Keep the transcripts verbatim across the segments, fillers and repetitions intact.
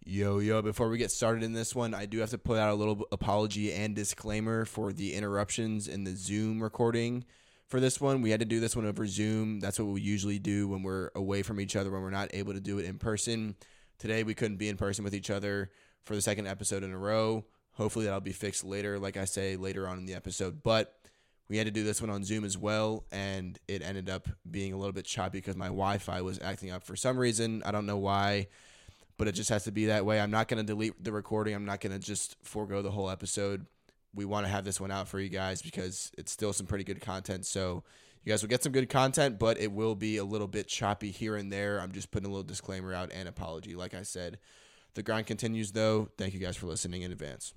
Yo, yo, before we get started in this one, I do have to put out a little apology and disclaimer for the interruptions in the Zoom recording for this one. We had to do this one over Zoom. That's what we usually do when we're away from each other, when we're not able to do it in person. Today, we couldn't be in person with each other for the second episode in a row. Hopefully, that'll be fixed later, like I say, later on in the episode. But we had to do this one on Zoom as well, and it ended up being a little bit choppy because my Wi-Fi was acting up for some reason. I don't know why, but it just has to be that way. I'm not going to delete the recording. I'm not going to just forego the whole episode. We want to have this one out for you guys because it's still some pretty good content. So you guys will get some good content, but it will be a little bit choppy here and there. I'm just putting a little disclaimer out and apology. Like I said, the grind continues though. Thank you guys for listening in advance.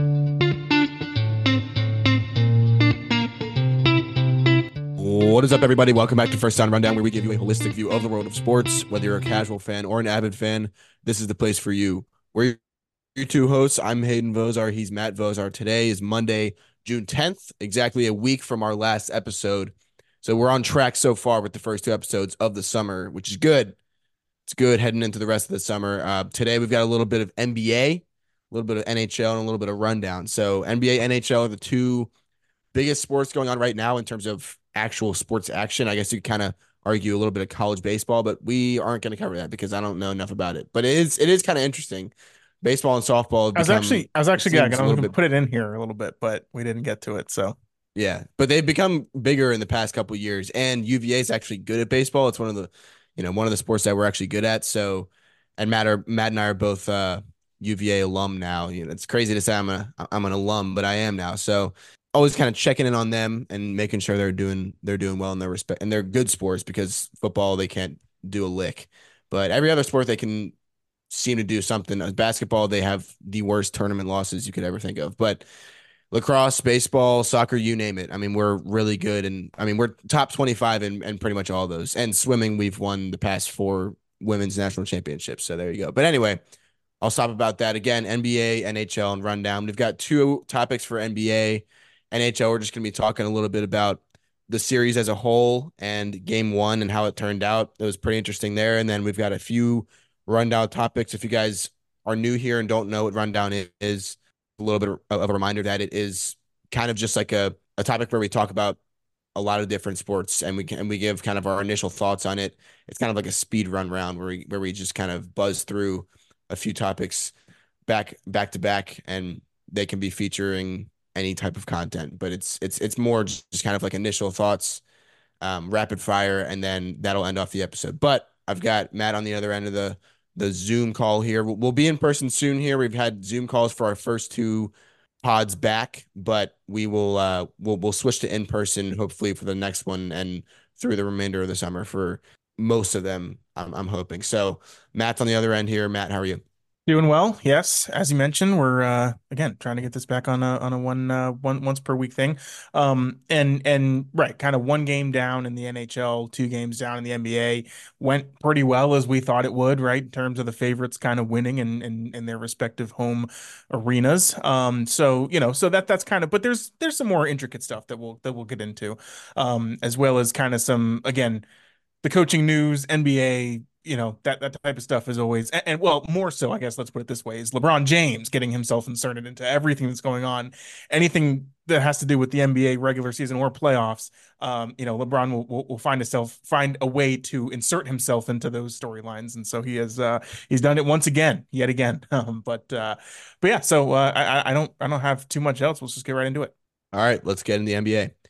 What is up, everybody? Welcome back to First Down Rundown, where we give you a holistic view of the world of sports. Whether you're a casual fan or an avid fan, this is the place for you. We're your two hosts. I'm Hayden Vozar. He's Matt Vozar. Today is Monday, June tenth, exactly a week from our last episode. So we're on track so far with the first two episodes of the summer, which is good. It's good heading into the rest of the summer. Uh, today we've got a little bit of N B A, a little bit of N H L, and a little bit of rundown. So N B A, N H L are the two biggest sports going on right now in terms of actual sports action. I guess you kind of argue a little bit of college baseball, but we aren't going to cover that because I don't know enough about it. But it is it is kind of interesting. Baseball and softball have I was become, actually, I was it actually, yeah, seems, a I was little going to bit, put it in here a little bit, but we didn't get to it. So, yeah, but they've become bigger in the past couple of years. And U V A is actually good at baseball. It's one of the, you know, one of the sports that we're actually good at. So, and Matt, are, Matt and I are both uh, U V A alum now. You know, it's crazy to say I'm a I'm an alum, but I am now. So always kind of checking in on them and making sure they're doing they're doing well in their respect, and they're good sports because football they can't do a lick, but every other sport they can seem to do something. As basketball, they have the worst tournament losses you could ever think of, but lacrosse, baseball, soccer, you name it. I mean, we're really good, and I mean we're top twenty-five in, in pretty much all those. And swimming, we've won the past four women's national championships. So there you go. But anyway, I'll stop about that. Again, N B A, N H L, and rundown. We've got two topics for N B A. N H L, we're just going to be talking a little bit about the series as a whole and game one and how it turned out. It was pretty interesting there. And then we've got a few rundown topics. If you guys are new here and don't know what rundown is, a little bit of a reminder that it is kind of just like a, a topic where we talk about a lot of different sports and we can and we give kind of our initial thoughts on it. It's kind of like a speed run round where we where we just kind of buzz through a few topics back back to back, and they can be featuring any type of content, but it's it's it's more just kind of like initial thoughts, um, rapid fire, and then that'll end off the episode. But I've got Matt on the other end of the the Zoom call here. We'll, we'll be in person soon here. We've had Zoom calls for our first two pods back, but we will uh we'll we'll switch to in person hopefully for the next one and through the remainder of the summer for most of them. I'm I'm hoping. So Matt's on the other end here. Matt, how are you? doing well. Yes, as you mentioned, we're uh, again trying to get this back on a on a one uh, one once per week thing. Um, and and right, kind of one game down in the N H L, two games down in the N B A went pretty well as we thought it would, right? In terms of the favorites kind of winning in in, in their respective home arenas. Um, so you know, so that that's kind of, but there's there's some more intricate stuff that we'll that we'll get into, um, as well as kind of some again the coaching news, N B A, you know, that that type of stuff is always, and, and well, more so, I guess, let's put it this way, is LeBron James getting himself inserted into everything that's going on, anything that has to do with the N B A regular season or playoffs. Um, you know, LeBron will, will will find himself find a way to insert himself into those storylines, and so he has uh he's done it once again, yet again. Um, but uh, but yeah, so uh, I I don't I don't have too much else. Let's just get right into it. All right, let's get in the N B A.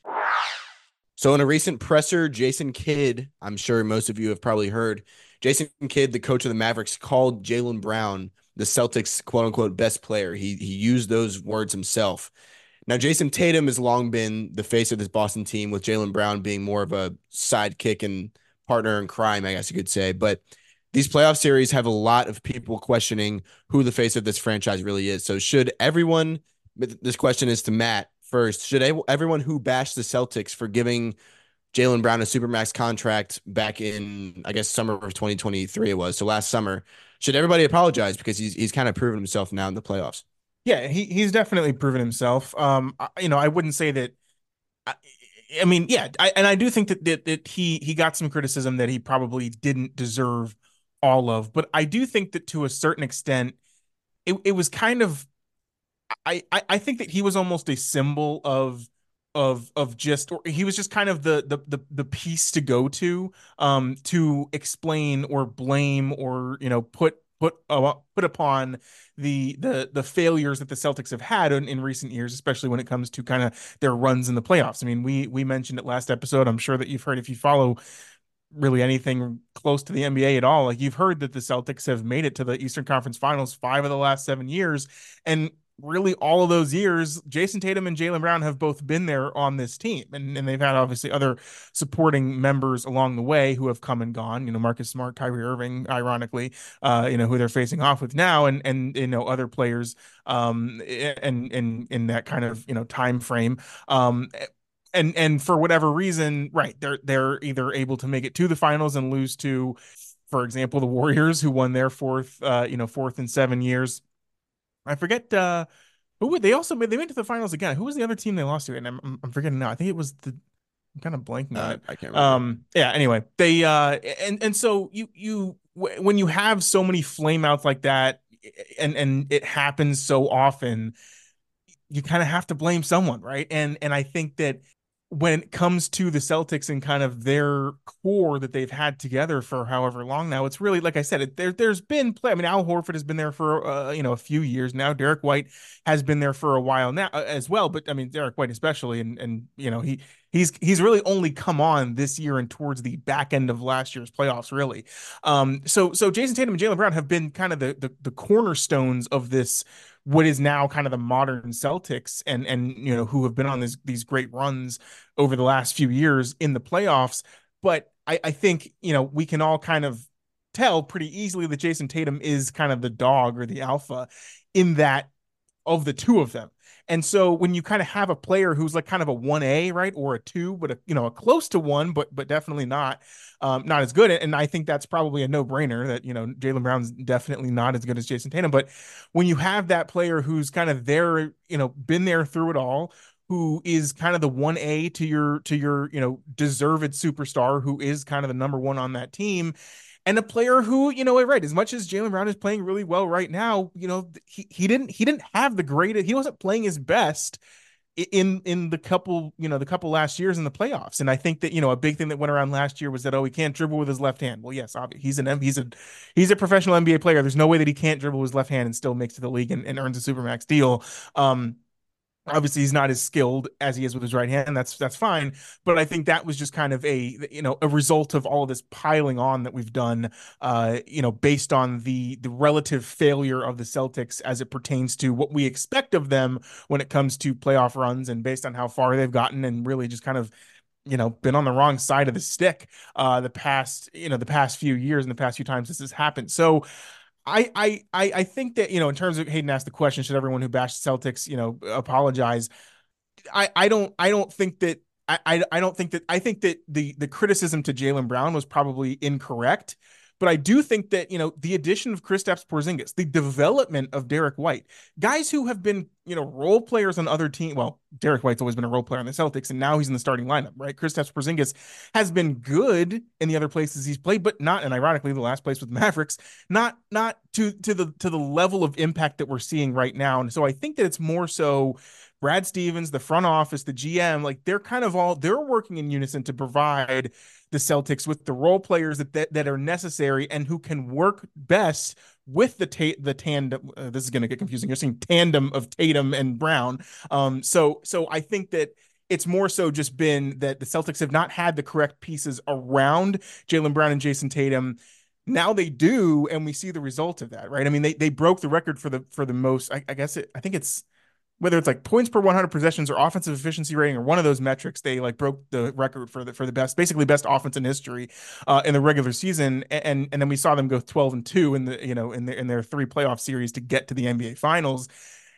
So in a recent presser, Jason Kidd, I'm sure most of you have probably heard, Jason Kidd, the coach of the Mavericks, called Jaylen Brown the Celtics' quote unquote best player. He he used those words himself. Now, Jason Tatum has long been the face of this Boston team, with Jaylen Brown being more of a sidekick and partner in crime, I guess you could say. But these playoff series have a lot of people questioning who the face of this franchise really is. So should everyone, this question is to Matt first, should everyone who bashed the Celtics for giving Jaylen Brown a supermax contract back in, I guess, summer of twenty twenty-three it was, so last summer, should everybody apologize because he's he's kind of proven himself now in the playoffs? Yeah, he he's definitely proven himself. Um, I, you know, I wouldn't say that. I, I mean, yeah, I, and I do think that, that that he he got some criticism that he probably didn't deserve all of, but I do think that to a certain extent, it, it was kind of I, I I think that he was almost a symbol of of of just or he was just kind of the the the, the piece to go to um to explain or blame or you know put put uh, put upon the the the failures that the Celtics have had in, in recent years, especially when it comes to kind of their runs in the playoffs. I mean, we we mentioned it last episode. I'm sure that you've heard if you follow really anything close to the N B A at all. Like you've heard that the Celtics have made it to the Eastern Conference Finals five of the last seven years, and really all of those years, Jason Tatum and Jaylen Brown have both been there on this team, and and they've had obviously other supporting members along the way who have come and gone. You know, Marcus Smart, Kyrie Irving, ironically, uh, you know who they're facing off with now, and and you know other players, um, and in in that kind of you know time frame. Um, and and for whatever reason, right, they're they're either able to make it to the finals and lose to, for example, the Warriors, who won their fourth, uh, you know, fourth in seven years. I forget uh, who would they also made they went to the finals again. Who was the other team they lost to? And I'm I'm forgetting now. I think it was the I'm kind of blanking on Uh, it. I can't remember. Um, yeah. Anyway, they uh, and and so you you when you have so many flameouts like that, and and it happens so often, you kind of have to blame someone, right? And and I think that when it comes to the Celtics and kind of their core that they've had together for however long now, it's really like I said, it, there there's been play. I mean, Al Horford has been there for uh, you know a few years now. Derek White has been there for a while now uh, as well. But I mean, Derek White especially, and and you know he he's he's really only come on this year and towards the back end of last year's playoffs, really. Um, so so Jason Tatum and Jaylen Brown have been kind of the the, the cornerstones of this what is now kind of the modern Celtics and and you know who have been on this, these great runs over the last few years in the playoffs. But I, I think you know we can all kind of tell pretty easily that Jason Tatum is kind of the dog or the alpha in that of the two of them. And so when you kind of have a player who's like kind of a one A, right, or a two, but a, you know, a close to one, but but definitely not um, not as good. And I think that's probably a no brainer that you know Jaylen Brown's definitely not as good as Jason Tatum. But when you have that player who's kind of there, you know, been there through it all, who is kind of the one A to your to your you know deserved superstar, who is kind of the number one on that team, and a player who, you know, right, as much as Jaylen Brown is playing really well right now, you know, he he didn't he didn't have the greatest, he wasn't playing his best in in the couple, you know, the couple last years in the playoffs. And I think that, you know, a big thing that went around last year was that, oh, he can't dribble with his left hand. Well, yes, obviously he's an he's a he's a professional N B A player. There's no way that he can't dribble with his left hand and still makes to the league and, and earns a supermax deal. Um, obviously he's not as skilled as he is with his right hand. That's that's fine, but I think that was just kind of a you know a result of all of this piling on that we've done. Uh, you know, based on the the relative failure of the Celtics as it pertains to what we expect of them when it comes to playoff runs, and based on how far they've gotten, and really just kind of you know been on the wrong side of the stick uh the past you know the past few years and the past few times this has happened. So I I I I think that you know in terms of Hayden asked the question, should everyone who bashed Celtics you know apologize? I I don't I don't think that I I, I don't think that I think that the the criticism to Jaylen Brown was probably incorrect. But I do think that, you know, the addition of Kristaps Porzingis, the development of Derek White, guys who have been, you know, role players on other teams. Well, Derek White's always been a role player on the Celtics, and now he's in the starting lineup, right? Kristaps Porzingis has been good in the other places he's played, but not, and ironically, the last place with the Mavericks, not not to to the to the level of impact that we're seeing right now. And so I think that it's more so Brad Stevens, the front office, the G M, like they're kind of all they're working in unison to provide the Celtics with the role players that that, that are necessary and who can work best with the ta- the tandem. Uh, this is going to get confusing. You're saying tandem of Tatum and Brown. Um, so so I think that it's more so just been that the Celtics have not had the correct pieces around Jaylen Brown and Jason Tatum. Now they do, and we see the result of that, right? I mean, they they broke the record for the for the most. I, I guess it. I think it's whether it's like points per one hundred possessions or offensive efficiency rating or one of those metrics, they like broke the record for the for the best, basically best offense in history uh, in the regular season. And and then we saw them go twelve and two in the you know in their in their three playoff series to get to the N B A Finals.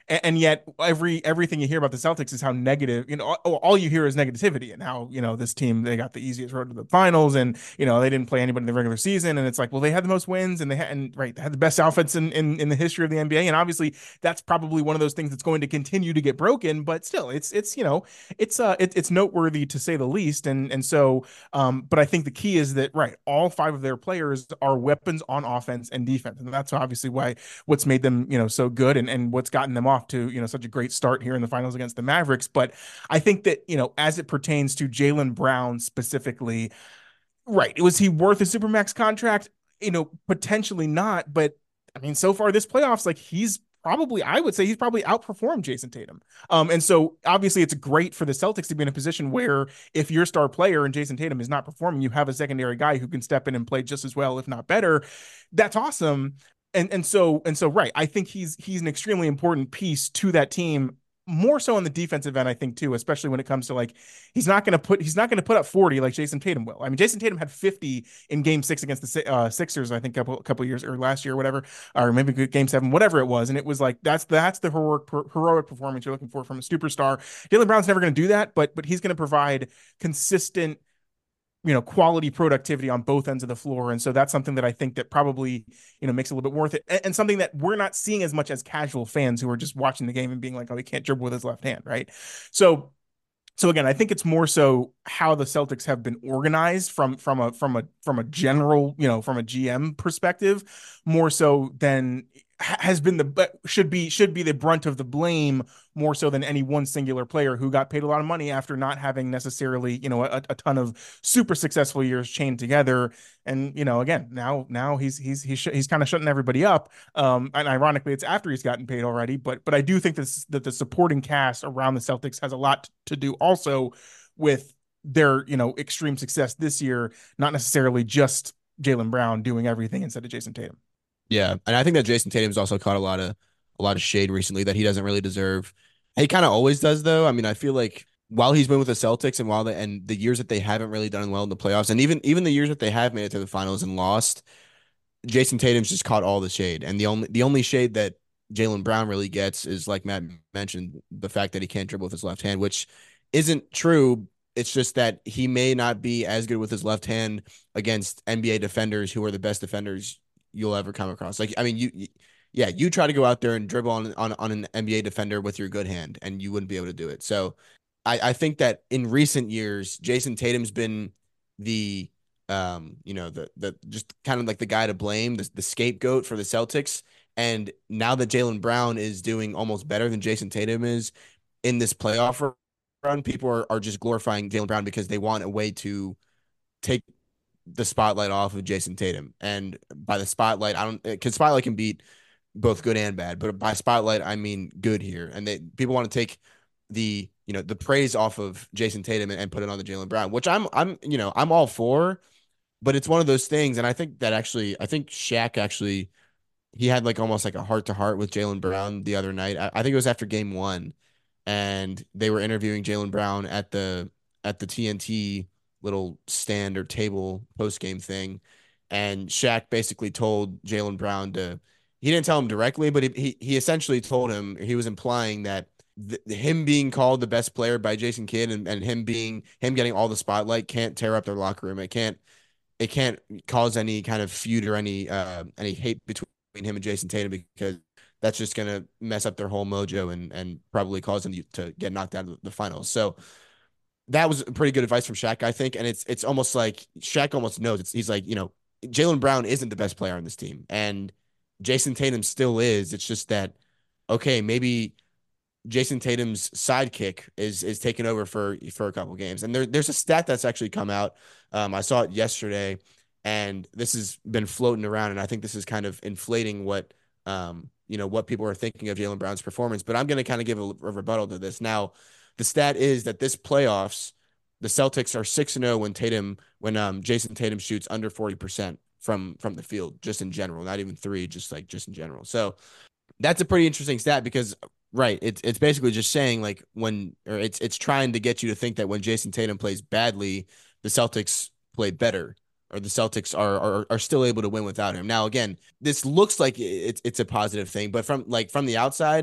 and, and yet every everything you hear about the Celtics is how negative, you know, all, all you hear is negativity and how, you know, this team, they got the easiest road to the finals, and, you know, they didn't play anybody in the regular season. And it's like, well, they had the most wins, and they had, and right, they had the best offense in, in, in the history of the N B A. And obviously that's probably one of those things that's going to continue to get broken, but still it's, it's, you know, it's, uh, it, it's noteworthy to say the least. And, and so, um, but I think the key is that, right, all five of their players are weapons on offense and defense. And that's obviously why what's made them, you know, so good, and, and what's gotten them off to, you know, such a great start here in the finals against the Mavericks. But I think that, you know, as it pertains to Jaylen Brown specifically, right, was he worth a supermax contract? You know, potentially not, but I mean, so far this playoffs, like he's probably, I would say he's probably outperformed Jason Tatum. Um, and so obviously it's great for the Celtics to be in a position where if your star player and Jason Tatum is not performing, you have a secondary guy who can step in and play just as well, if not better. That's awesome. And and so and so right, I think he's he's an extremely important piece to that team, more so on the defensive end, I think too, especially when it comes to like he's not going to put he's not going to put up forty like Jason Tatum will. I mean, Jason Tatum had fifty in Game Six against the uh, Sixers, I think, a couple couple years or last year, or whatever, or maybe Game Seven, whatever it was, and it was like that's that's the heroic heroic performance you're looking for from a superstar. Jaylen Brown's never going to do that, but but he's going to provide consistent, you know, quality productivity on both ends of the floor. And so that's something that I think that probably, you know, makes it a little bit worth it. And, and something that we're not seeing as much as casual fans who are just watching the game and being like, oh, he can't dribble with his left hand. Right. So, so again, I think it's more so how the Celtics have been organized from from a from a from a general, you know, from a G M perspective, more so than has been the should be should be the brunt of the blame, more so than any one singular player who got paid a lot of money after not having necessarily, you know, a, a ton of super successful years chained together. And, you know, again, now now he's he's he's he's kind of shutting everybody up. Um, and ironically, it's after he's gotten paid already. But but I do think this that the supporting cast around the Celtics has a lot to do also with their, you know, extreme success this year, not necessarily just Jaylen Brown doing everything instead of Jason Tatum. Yeah, and I think that Jason Tatum's also caught a lot of a lot of shade recently that he doesn't really deserve. He kind of always does, though. I mean, I feel like while he's been with the Celtics and while the and the years that they haven't really done well in the playoffs, and even even the years that they have made it to the finals and lost, Jason Tatum's just caught all the shade. And the only the only shade that Jaylen Brown really gets is, like Matt mentioned, the fact that he can't dribble with his left hand, which isn't true. It's just that he may not be as good with his left hand against N B A defenders who are the best defenders you'll ever come across. Like, I mean, you, you yeah, you try to go out there and dribble on, on on an N B A defender with your good hand, and you wouldn't be able to do it. So I, I think that in recent years, Jason Tatum's been the um, you know, the the just kind of like the guy to blame, the, the scapegoat for the Celtics. And now that Jaylen Brown is doing almost better than Jason Tatum is in this playoff run, people are, are just glorifying Jaylen Brown because they want a way to take the spotlight off of Jason Tatum. And by the spotlight, I don't, because spotlight can beat both good and bad, but by spotlight, I mean good here. And they people want to take the, you know, the praise off of Jason Tatum and, and put it on the Jaylen Brown, which I'm, I'm, you know, I'm all for, but it's one of those things. And I think that actually, I think Shaq actually, he had like almost like a heart to heart with Jaylen Brown the other night. I, I think it was after game one, and they were interviewing Jaylen Brown at the at the T N T little stand or table post game thing, and Shaq basically told Jaylen Brown to. He didn't tell him directly, but he he, he essentially told him, he was implying that the, him being called the best player by Jason Kidd, and, and him being him getting all the spotlight can't tear up their locker room. It can't it can't cause any kind of feud or any uh any hate between him and Jason Tatum, because that's just gonna mess up their whole mojo and and probably cause them to get knocked out of the finals. So that was pretty good advice from Shaq, I think. And it's it's almost like Shaq almost knows. It's he's like, you know, Jaylen Brown isn't the best player on this team, and Jason Tatum still is. It's just that, okay, maybe Jason Tatum's sidekick is is taking over for for a couple games. And there there's a stat that's actually come out. Um, I saw it yesterday, and this has been floating around, and I think this is kind of inflating what um you know what people are thinking of Jaylen Brown's performance. But I'm going to kind of give a, a rebuttal to this. Now, the stat is that this playoffs, the Celtics are six and zero when Tatum when um Jason Tatum shoots under forty percent from from the field, just in general, not even three, just like just in general. So that's a pretty interesting stat because, right, it's it's basically just saying like when or it's it's trying to get you to think that when Jason Tatum plays badly, the Celtics play better, or the Celtics are are are still able to win without him. Now, again, this looks like it's it's a positive thing, but from like from the outside,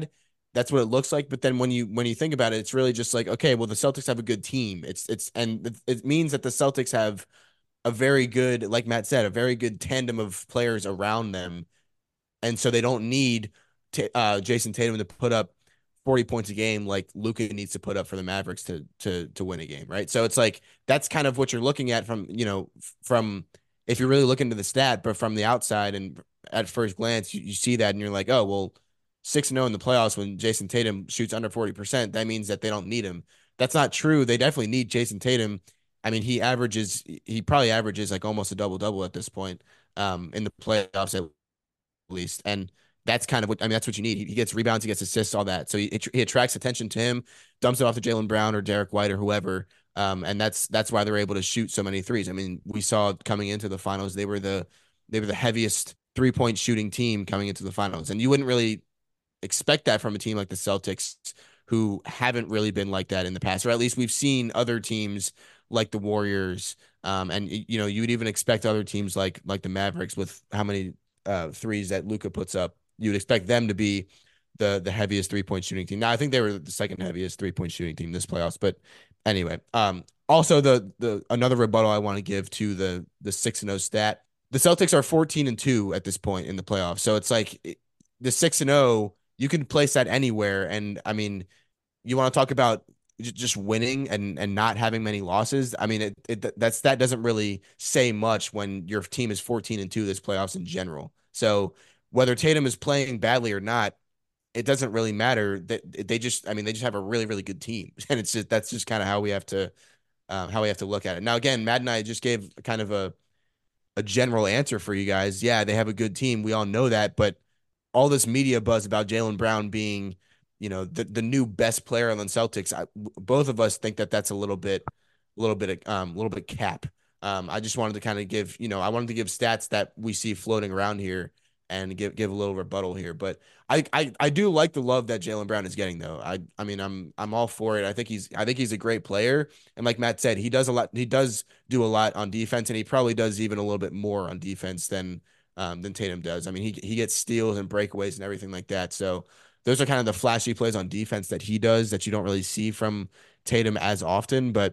that's what it looks like. But then when you when you think about it, it's really just like, okay, well, the Celtics have a good team. It's it's and it, it means that the Celtics have a very good, like Matt said, a very good tandem of players around them, and so they don't need t- uh, Jason Tatum to put up forty points a game like Luka needs to put up for the Mavericks to to to win a game, right? So it's like that's kind of what you're looking at from, you know, from if you're really looking to the stat, but from the outside and at first glance, you, you see that and you're like, oh, well, six and oh in the playoffs when Jason Tatum shoots under forty percent, that means that they don't need him. That's not true. They definitely need Jason Tatum. I mean, he averages, he probably averages like almost a double double at this point um, in the playoffs at least. And that's kind of what I mean. That's what you need. He, he gets rebounds, he gets assists, all that. So he, he attracts attention to him, dumps it off to Jaylen Brown or Derek White or whoever. Um, and that's that's why they're able to shoot so many threes. I mean, we saw coming into the finals, they were the they were the heaviest three point shooting team coming into the finals, and you wouldn't really expect that from a team like the Celtics, who haven't really been like that in the past, or at least we've seen other teams like the Warriors. Um, and you know, you would even expect other teams like like the Mavericks with how many uh, threes that Luka puts up. You would expect them to be the the heaviest three point shooting team. Now, I think they were the second heaviest three point shooting team this playoffs. But anyway, um, also the the another rebuttal I want to give to the the six and zero stat. The Celtics are fourteen and two at this point in the playoffs, so it's like the six and zero. You can place that anywhere, and I mean, you want to talk about just winning and and not having many losses. I mean, it, it that's that doesn't really say much when your team is fourteen and two this playoffs in general. So whether Tatum is playing badly or not, it doesn't really matter. That they just, I mean, they just have a really really good team, and it's just that's just kind of how we have to um, how we have to look at it. Now, again, Matt and I just gave kind of a a general answer for you guys. Yeah, they have a good team. We all know that, but all this media buzz about Jaylen Brown being, you know, the the new best player on the Celtics, I, both of us think that that's a little bit, a little bit, um, a little bit cap. Um, I just wanted to kind of give, you know, I wanted to give stats that we see floating around here and give give a little rebuttal here. But I I, I do like the love that Jaylen Brown is getting though. I I mean I'm I'm all for it. I think he's I think he's a great player. And like Matt said, he does a lot. He does do a lot on defense, and he probably does even a little bit more on defense than um, than Tatum does. I mean, he he gets steals and breakaways and everything like that. So those are kind of the flashy plays on defense that he does that you don't really see from Tatum as often. But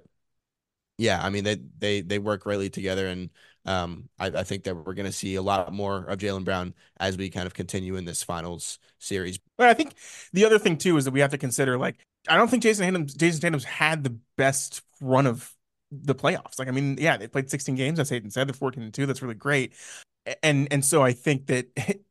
yeah, I mean they they they work greatly together, and um, I, I think that we're going to see a lot more of Jaylen Brown as we kind of continue in this finals series. But I think the other thing too is that we have to consider, like, I don't think Jason Tatum's Jason Tatum's had the best run of the playoffs. Like, I mean, yeah, they played sixteen games, as Hayden said. They're fourteen and two. That's really great. And and so I think that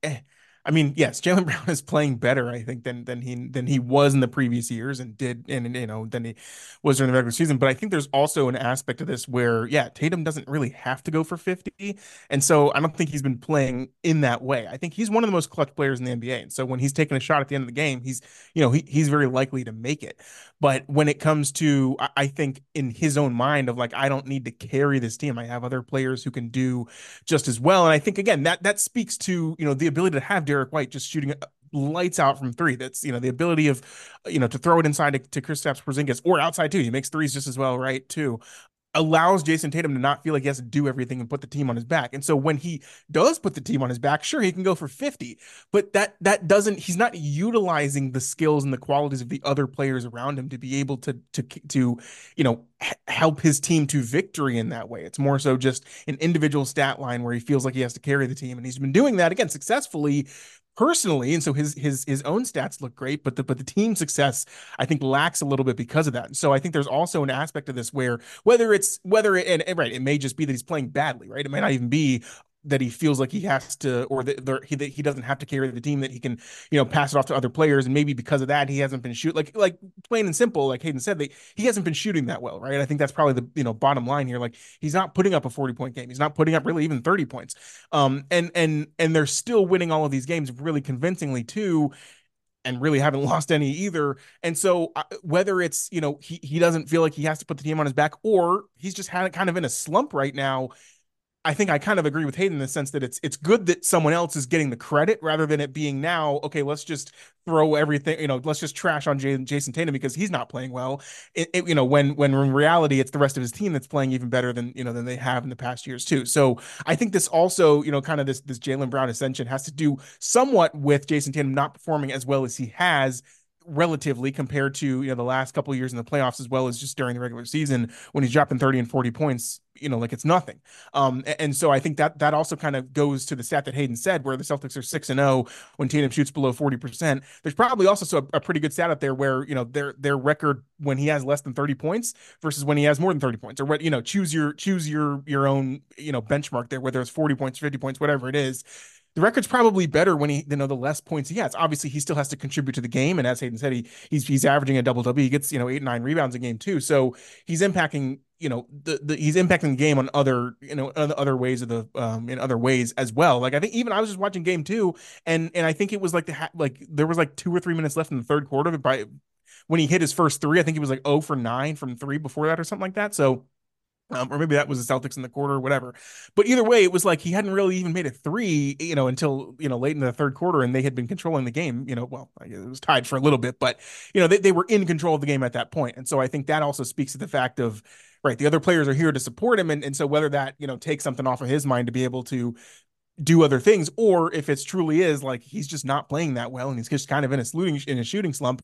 I mean, yes, Jaylen Brown is playing better, I think, than than he than he was in the previous years and did and you know than he was during the regular season. But I think there's also an aspect of this where, yeah, Tatum doesn't really have to go for fifty. And so I don't think he's been playing in that way. I think he's one of the most clutch players in the N B A. And so when he's taking a shot at the end of the game, he's, you know, he, he's very likely to make it. But when it comes to, I think in his own mind of like, I don't need to carry this team. I have other players who can do just as well. And I think again that that speaks to, you know, the ability to have Derek White just shooting lights out from three. That's, you know, the ability of, you know, to throw it inside to, to Kristaps Porzingis or outside too. He makes threes just as well, right? Too allows Jason Tatum to not feel like he has to do everything and put the team on his back. And so when he does put the team on his back, sure, he can go for fifty, but that that doesn't, he's not utilizing the skills and the qualities of the other players around him to be able to to to you know help his team to victory in that way. It's more so just an individual stat line where he feels like he has to carry the team, and he's been doing that again successfully personally, and so his his his own stats look great, but the but the team success I think lacks a little bit because of that. And so I think there's also an aspect of this where whether it's whether it, and, and right, it may just be that he's playing badly, right? It may not even be that he feels like he has to, or that he that he doesn't have to carry the team, that he can, you know, pass it off to other players, and maybe because of that he hasn't been shooting like like plain and simple, like Hayden said, they, he hasn't been shooting that well, right? I think that's probably the, you know, bottom line here. Like, he's not putting up a forty point game, he's not putting up really even thirty points, um, and and and they're still winning all of these games really convincingly too, and really haven't lost any either. And so uh, whether it's, you know, he he doesn't feel like he has to put the team on his back, or he's just had kind of in a slump right now, I think I kind of agree with Hayden in the sense that it's it's good that someone else is getting the credit rather than it being now, okay, let's just throw everything, you know, let's just trash on Jay, Jason Tatum because he's not playing well. It, it, you know, when when in reality it's the rest of his team that's playing even better than, you know, than they have in the past years too. So I think this also, you know, kind of this this Jaylen Brown ascension has to do somewhat with Jason Tatum not performing as well as he has relatively compared to, you know, the last couple of years in the playoffs as well as just during the regular season when he's dropping thirty and forty points, you know, like it's nothing. Um, and so I think that that also kind of goes to the stat that Hayden said, where the Celtics are six and oh when Tatum shoots below forty percent. There's probably also a, a pretty good stat out there where, you know, their their record when he has less than thirty points versus when he has more than thirty points, or what, you know, choose your choose your your own, you know, benchmark there, whether it's forty points, fifty points, whatever it is. The record's probably better when he, you know, the less points he has. Obviously, he still has to contribute to the game, and as Hayden said, he he's he's averaging a double double. He gets, you know, eight nine rebounds a game too. So he's impacting, you know, the, the he's impacting the game on other, you know, other ways of the um in other ways as well. Like I think even I was just watching game two, and and I think it was like the ha- like there was like two or three minutes left in the third quarter by when he hit his first three. I think he was like oh for nine from three before that or something like that. So um, or maybe that was the Celtics in the quarter, whatever. But either way, it was like he hadn't really even made a three, you know, until, you know, late in the third quarter, and they had been controlling the game, you know, well, it was tied for a little bit, but, you know, they, they were in control of the game at that point. And so I think that also speaks to the fact of, right, the other players are here to support him. And, and so whether that, you know, takes something off of his mind to be able to do other things, or if it's truly is like he's just not playing that well and he's just kind of in a shooting in a shooting slump,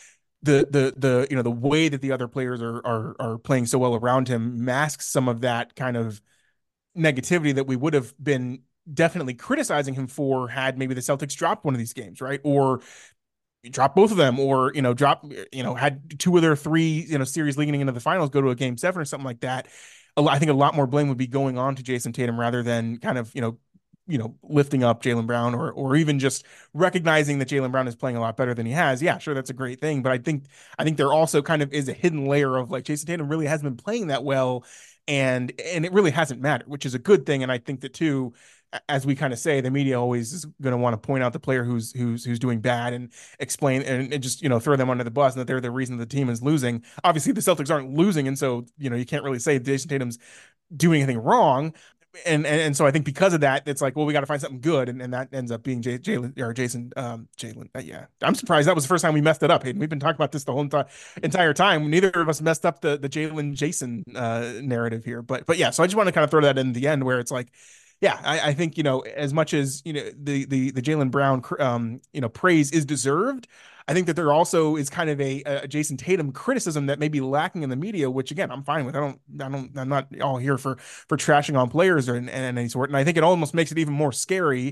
the the the you know the way that the other players are are are playing so well around him masks some of that kind of negativity that we would have been definitely criticizing him for had maybe the Celtics dropped one of these games, right? Or drop both of them, or, you know, drop, you know, had two of their three, you know, series leading into the finals go to a game seven or something like that. I think a lot more blame would be going on to Jayson Tatum rather than kind of, you know, you know, lifting up Jaylen Brown, or or even just recognizing that Jaylen Brown is playing a lot better than he has. Yeah, sure, that's a great thing. But I think I think there also kind of is a hidden layer of like Jayson Tatum really hasn't been playing that well, and and it really hasn't mattered, which is a good thing. And I think that too, as we kind of say, the media always is going to want to point out the player who's who's who's doing bad and explain and, and just, you know, throw them under the bus and that they're the reason the team is losing. Obviously, the Celtics aren't losing, and so, you know, you can't really say Jayson Tatum's doing anything wrong. And, and and so I think because of that, it's like, well, we got to find something good, and, and that ends up being Jay, Jaylen or Jason, um, Jaylen. Uh, yeah, I'm surprised that was the first time we messed it up, Hayden. We've been talking about this the whole entire entire time. Neither of us messed up the the Jaylen Jason uh, narrative here, but but yeah. So I just want to kind of throw that in the end where it's like, yeah, I, I think, you know, as much as, you know, the the the Jaylen Brown um you know praise is deserved, I think that there also is kind of a, a Jayson Tatum criticism that may be lacking in the media, which again, I'm fine with. I don't, I don't, I'm not all here for for trashing on players or in, in any sort. And I think it almost makes it even more scary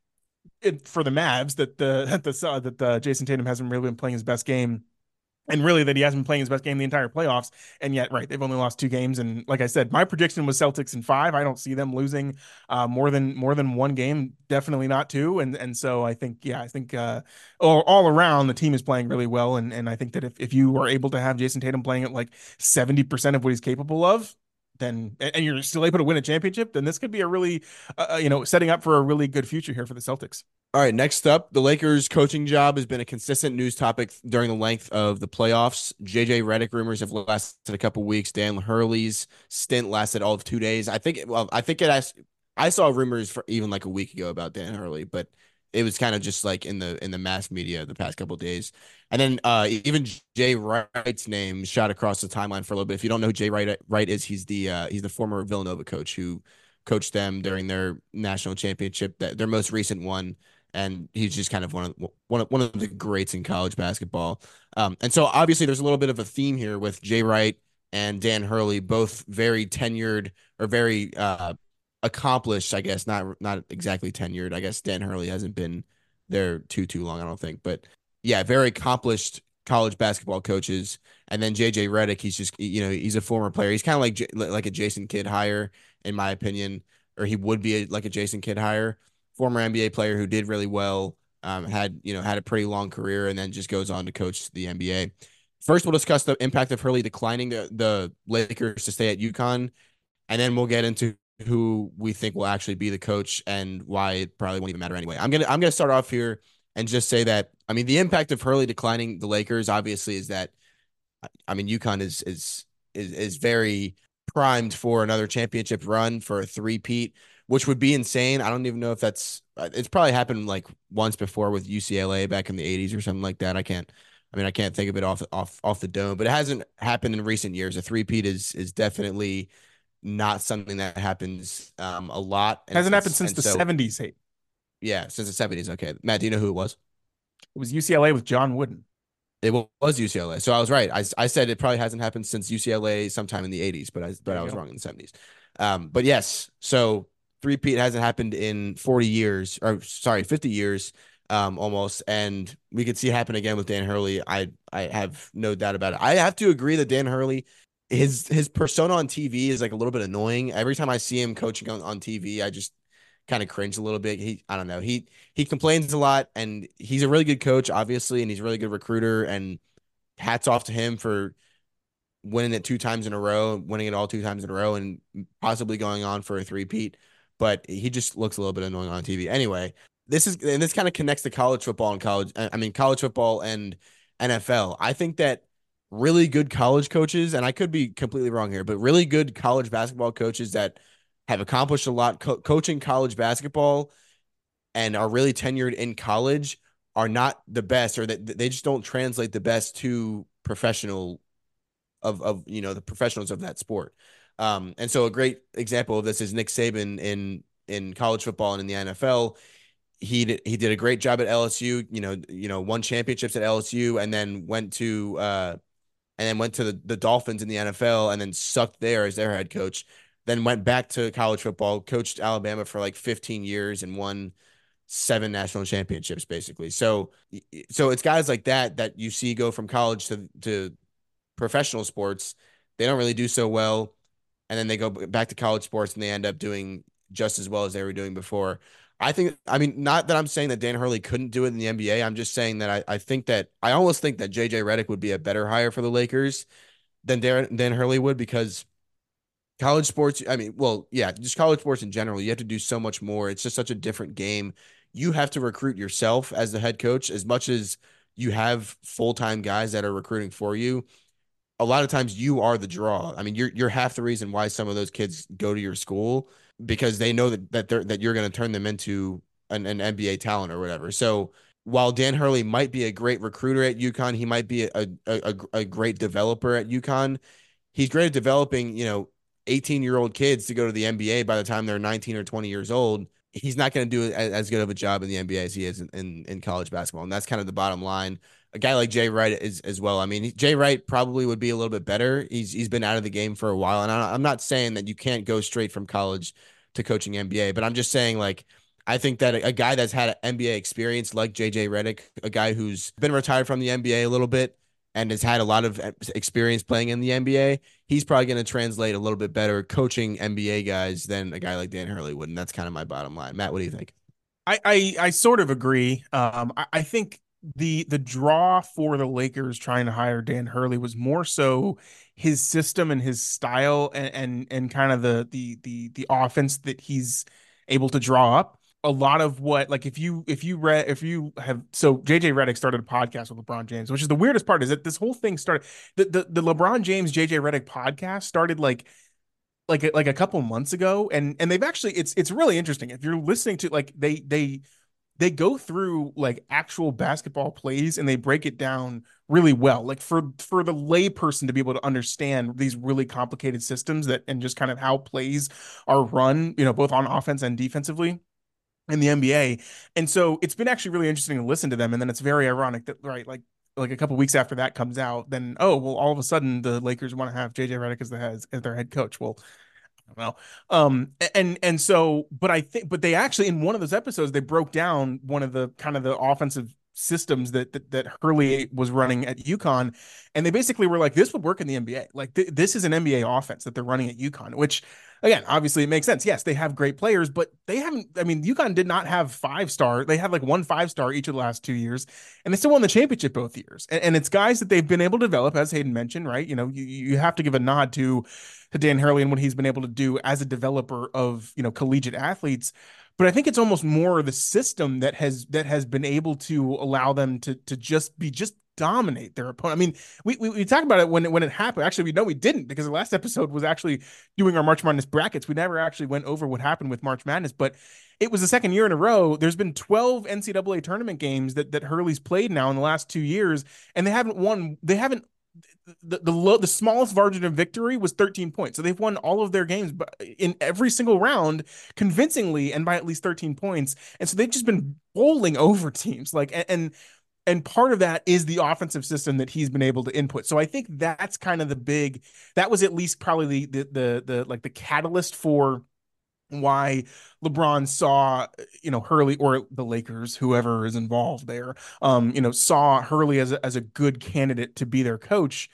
it, for the Mavs that the that the uh, that the Jayson Tatum hasn't really been playing his best game, and really that he hasn't been playing his best game the entire playoffs. And yet, right, they've only lost two games. And like I said, my prediction was Celtics in five. I don't see them losing uh, more than more than one game, definitely not two. And and so I think, yeah, I think uh, all, all around the team is playing really well. And and I think that if, if you are able to have Jayson Tatum playing at like seventy percent of what he's capable of, then and you're still able to win a championship, then this could be a really, uh, you know, setting up for a really good future here for the Celtics. All right, next up, the Lakers coaching job has been a consistent news topic during the length of the playoffs. J J Redick rumors have lasted a couple weeks. Dan Hurley's stint lasted all of two days. I think, well, I think it has, I saw rumors for even like a week ago about Dan Hurley, but it was kind of just like in the in the mass media the past couple of days. And then uh, even Jay Wright's name shot across the timeline for a little bit. If you don't know who Jay Wright, Wright is, he's the uh, he's the former Villanova coach who coached them during their national championship, that their most recent one. And he's just kind of one of one of one of the greats in college basketball. Um, and so obviously there's a little bit of a theme here with Jay Wright and Dan Hurley, both very tenured or very uh, accomplished, I guess. Not not exactly tenured. I guess Dan Hurley hasn't been there too too long, I don't think. But yeah, very accomplished college basketball coaches. And then J J Redick, he's just, you know, he's a former player. He's kind of like like a Jason Kidd hire, in my opinion, or he would be a, like a Jason Kidd hire. Former N B A player who did really well, um, had, you know, had a pretty long career, and then just goes on to coach the N B A. First, we'll discuss the impact of Hurley declining the, the Lakers to stay at UConn, and then we'll get into who we think will actually be the coach and why it probably won't even matter anyway. I'm gonna I'm gonna start off here and just say that, I mean, the impact of Hurley declining the Lakers obviously is that, I mean, UConn is is is is very primed for another championship run, for a three-peat, which would be insane. I don't even know if that's, it's probably happened like once before with U C L A back in the eighties or something like that. I can't, I mean, I can't think of it off off off the dome, but it hasn't happened in recent years. A three-peat is is definitely not something that happens um a lot. And Hasn't happened since the so, seventies. Hey, yeah, since the seventies. Okay, Matt, do you know who it was? it was U C L A with John Wooden. It was U C L A. So I was right. I, I said it probably hasn't happened since U C L A sometime in the eighties, but I There but I you was go. wrong in the seventies. Um, but yes, so three-peat hasn't happened in forty years, or sorry, fifty years, um, almost. And we could see it happen again with Dan Hurley. I I have no doubt about it. I have to agree that Dan Hurley, his his persona on T V is like a little bit annoying. Every time I see him coaching on, on T V, I just kind of cringe a little bit. He I don't know. He he complains a lot, and he's a really good coach, obviously, and he's a really good recruiter. And hats off to him for winning it two times in a row, winning it all two times in a row, and possibly going on for a three-peat. But he just looks a little bit annoying on T V. Anyway, this is and this kind of connects to college football and college. I mean, college football and N F L. I think that really good college coaches, and I could be completely wrong here, but really good college basketball coaches that have accomplished a lot co- coaching college basketball and are really tenured in college are not the best, or that they just don't translate the best to professional of of you know the professionals of that sport. Um, and so a great example of this is Nick Saban in in college football and in the N F L. He did, he did a great job at L S U. You know, you know, won championships at L S U, and then went to uh, and then went to the, the Dolphins in the N F L, and then sucked there as their head coach. Then went back to college football, coached Alabama for like fifteen years, and won seven national championships basically. So so it's guys like that that you see go from college to to professional sports. They don't really do so well, and then they go back to college sports and they end up doing just as well as they were doing before. I think, I mean, not that I'm saying that Dan Hurley couldn't do it in the N B A. I'm just saying that I, I think that I almost think that J J Redick would be a better hire for the Lakers than Dan, Dan Hurley would, because college sports, I mean, well, yeah, just college sports in general, you have to do so much more. It's just such a different game. You have to recruit yourself as the head coach as much as you have full-time guys that are recruiting for you. A lot of times you are the draw. I mean, you're you're half the reason why some of those kids go to your school, because they know that that they're that you're going to turn them into an, an N B A talent or whatever. So while Dan Hurley might be a great recruiter at UConn, he might be a a, a, a great developer at UConn. He's great at developing, you know, eighteen year old kids to go to the N B A by the time they're nineteen or twenty years old. He's not going to do as, as good of a job in the N B A as he is in, in, in college basketball. And that's kind of the bottom line. A guy like Jay Wright is as well. I mean, Jay Wright probably would be a little bit better. He's he's been out of the game for a while, and I, I'm not saying that you can't go straight from college to coaching N B A, but I'm just saying, like, I think that a, a guy that's had an N B A experience like J J Redick, a guy who's been retired from the N B A a little bit and has had a lot of experience playing in the N B A, he's probably going to translate a little bit better coaching N B A guys than a guy like Dan Hurley would. And that's kind of my bottom line. Matt, what do you think? I, I I sort of agree. Um, I, I think the the draw for the Lakers trying to hire Dan Hurley was more so his system and his style, and and, and kind of the the the the offense that he's able to draw up. A lot of what, like, if you if you read if you have, so J J Redick started a podcast with LeBron James, which is the weirdest part, is that this whole thing started, the the, the LeBron James J J Redick podcast started like like a, like a couple months ago, and and they've actually, it's it's really interesting if you're listening to, like, they they they go through like actual basketball plays and they break it down really well, like for for the layperson to be able to understand these really complicated systems, that and just kind of how plays are run, you know, both on offense and defensively in the N B A. And so it's been actually really interesting to listen to them. And then it's very ironic that, right, like like a couple weeks after that comes out, then, oh well, all of a sudden the Lakers want to have J J Redick as the head as their head coach. Well, don't know. Um, and and so, but I think, but they actually, in one of those episodes, they broke down one of the kind of the offensive systems that that, that Hurley was running at UConn, and they basically were like, this would work in the N B A. Like, th- this is an N B A offense that they're running at UConn, which, again, obviously it makes sense. Yes, they have great players, but they haven't. I mean, UConn did not have five star. They had like one five star each of the last two years, and they still won the championship both years. And, and it's guys that they've been able to develop, as Hayden mentioned, right? You know, you you have to give a nod to to Dan Hurley and what he's been able to do as a developer of, you know, collegiate athletes. But I think it's almost more the system that has that has been able to allow them to to just be just dominate their opponent. I mean, we, we we talked about it when it when it happened. Actually, we know we didn't, because the last episode was actually doing our March Madness brackets. We never actually went over what happened with March Madness, but it was the second year in a row. There's been twelve N C double A tournament games that that Hurley's played now in the last two years, and they haven't won. They haven't the the, low, the smallest margin of victory was thirteen points. So they've won all of their games in every single round convincingly and by at least thirteen points. And so they've just been bowling over teams. Like, and, and and part of that is the offensive system that he's been able to input. So I think that's kind of the big, that was at least probably the, the, the, like the catalyst for why LeBron saw, you know, Hurley or the Lakers, whoever is involved there, um, you know, saw Hurley as a, as a good candidate to be their coach.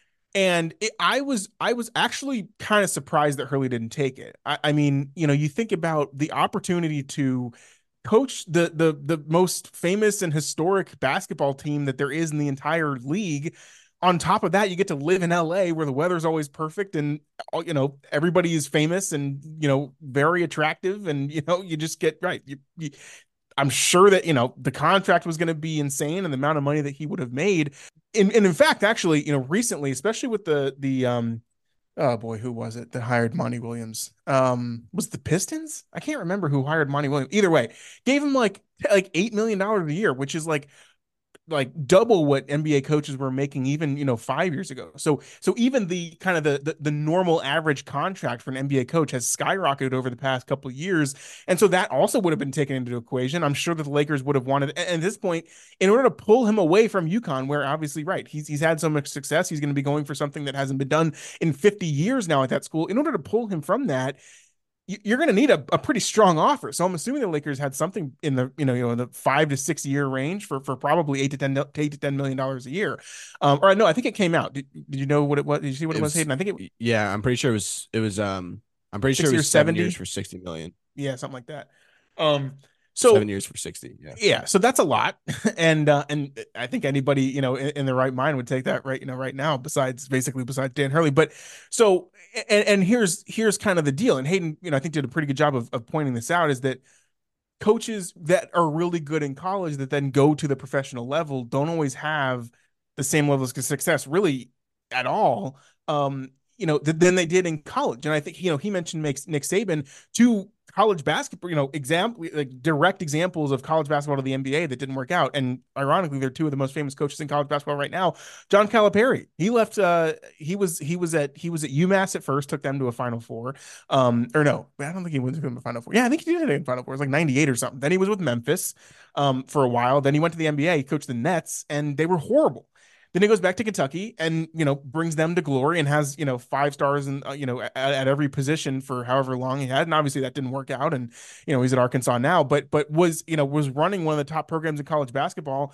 And it, I was I was actually kind of surprised that Hurley didn't take it. I, I mean, you know, you think about the opportunity to coach the the the most famous and historic basketball team that there is in the entire league. On top of that, you get to live in L A where the weather's always perfect and you know everybody is famous and you know very attractive and you know you just get right. You, you, I'm sure that, you know, the contract was going to be insane and the amount of money that he would have made. And, and in fact, actually, you know, recently, especially with the, the, um, oh boy, who was it that hired Monty Williams? Um, was it the Pistons? I can't remember who hired Monty Williams. Either way, gave him like, like eight million dollars a year, which is like like double what N B A coaches were making even, you know, five years ago. So so even the kind of the, the the normal average contract for an N B A coach has skyrocketed over the past couple of years. And so that also would have been taken into equation. I'm sure that the Lakers would have wanted, and at this point, in order to pull him away from UConn, where obviously, right, he's he's had so much success, he's going to be going for something that hasn't been done in fifty years now at that school. In order to pull him from that, you're going to need a, a pretty strong offer. So I'm assuming the Lakers had something in the, you know, you know, the five to six year range for, for probably eight to ten, eight to ten million dollars a year. Um, or no, I think it came out. Did, did you know what it was? Did you see what it, It was, was, Hayden? I think it yeah, I'm pretty sure it was, it was, um, I'm pretty sure six it years, was seven years seventy. for sixty million. Yeah, something like that. Um, Seven so years for sixty. Yeah. yeah, so that's a lot. And, uh, and I think anybody, you know, in, in their right mind would take that right, you know, right now, besides basically besides Dan Hurley. But so, and, and here's, here's kind of the deal. And Hayden, you know, I think did a pretty good job of, of pointing this out is that coaches that are really good in college that then go to the professional level don't always have the same levels of success really at all. Um, you know, th- than they did in college. And I think, you know, he mentioned makes Nick Saban, two college basketball, you know, example, like direct examples of college basketball to the N B A that didn't work out. And ironically, they're two of the most famous coaches in college basketball right now. John Calipari, he left, uh, he was, he was at, he was at UMass at first, took them to a Final Four. Um, or no, I don't think he went to a Final Four. Yeah, I think he did it in Final Four. It was like ninety-eight or something. Then he was with Memphis, um, for a while. Then he went to the N B A, he coached the Nets, and they were horrible. Then he goes back to Kentucky and, you know, brings them to glory and has, you know, five stars and, uh, you know, at, at every position for however long he had. And obviously that didn't work out. And, you know, he's at Arkansas now, but, but was, you know, was running one of the top programs in college basketball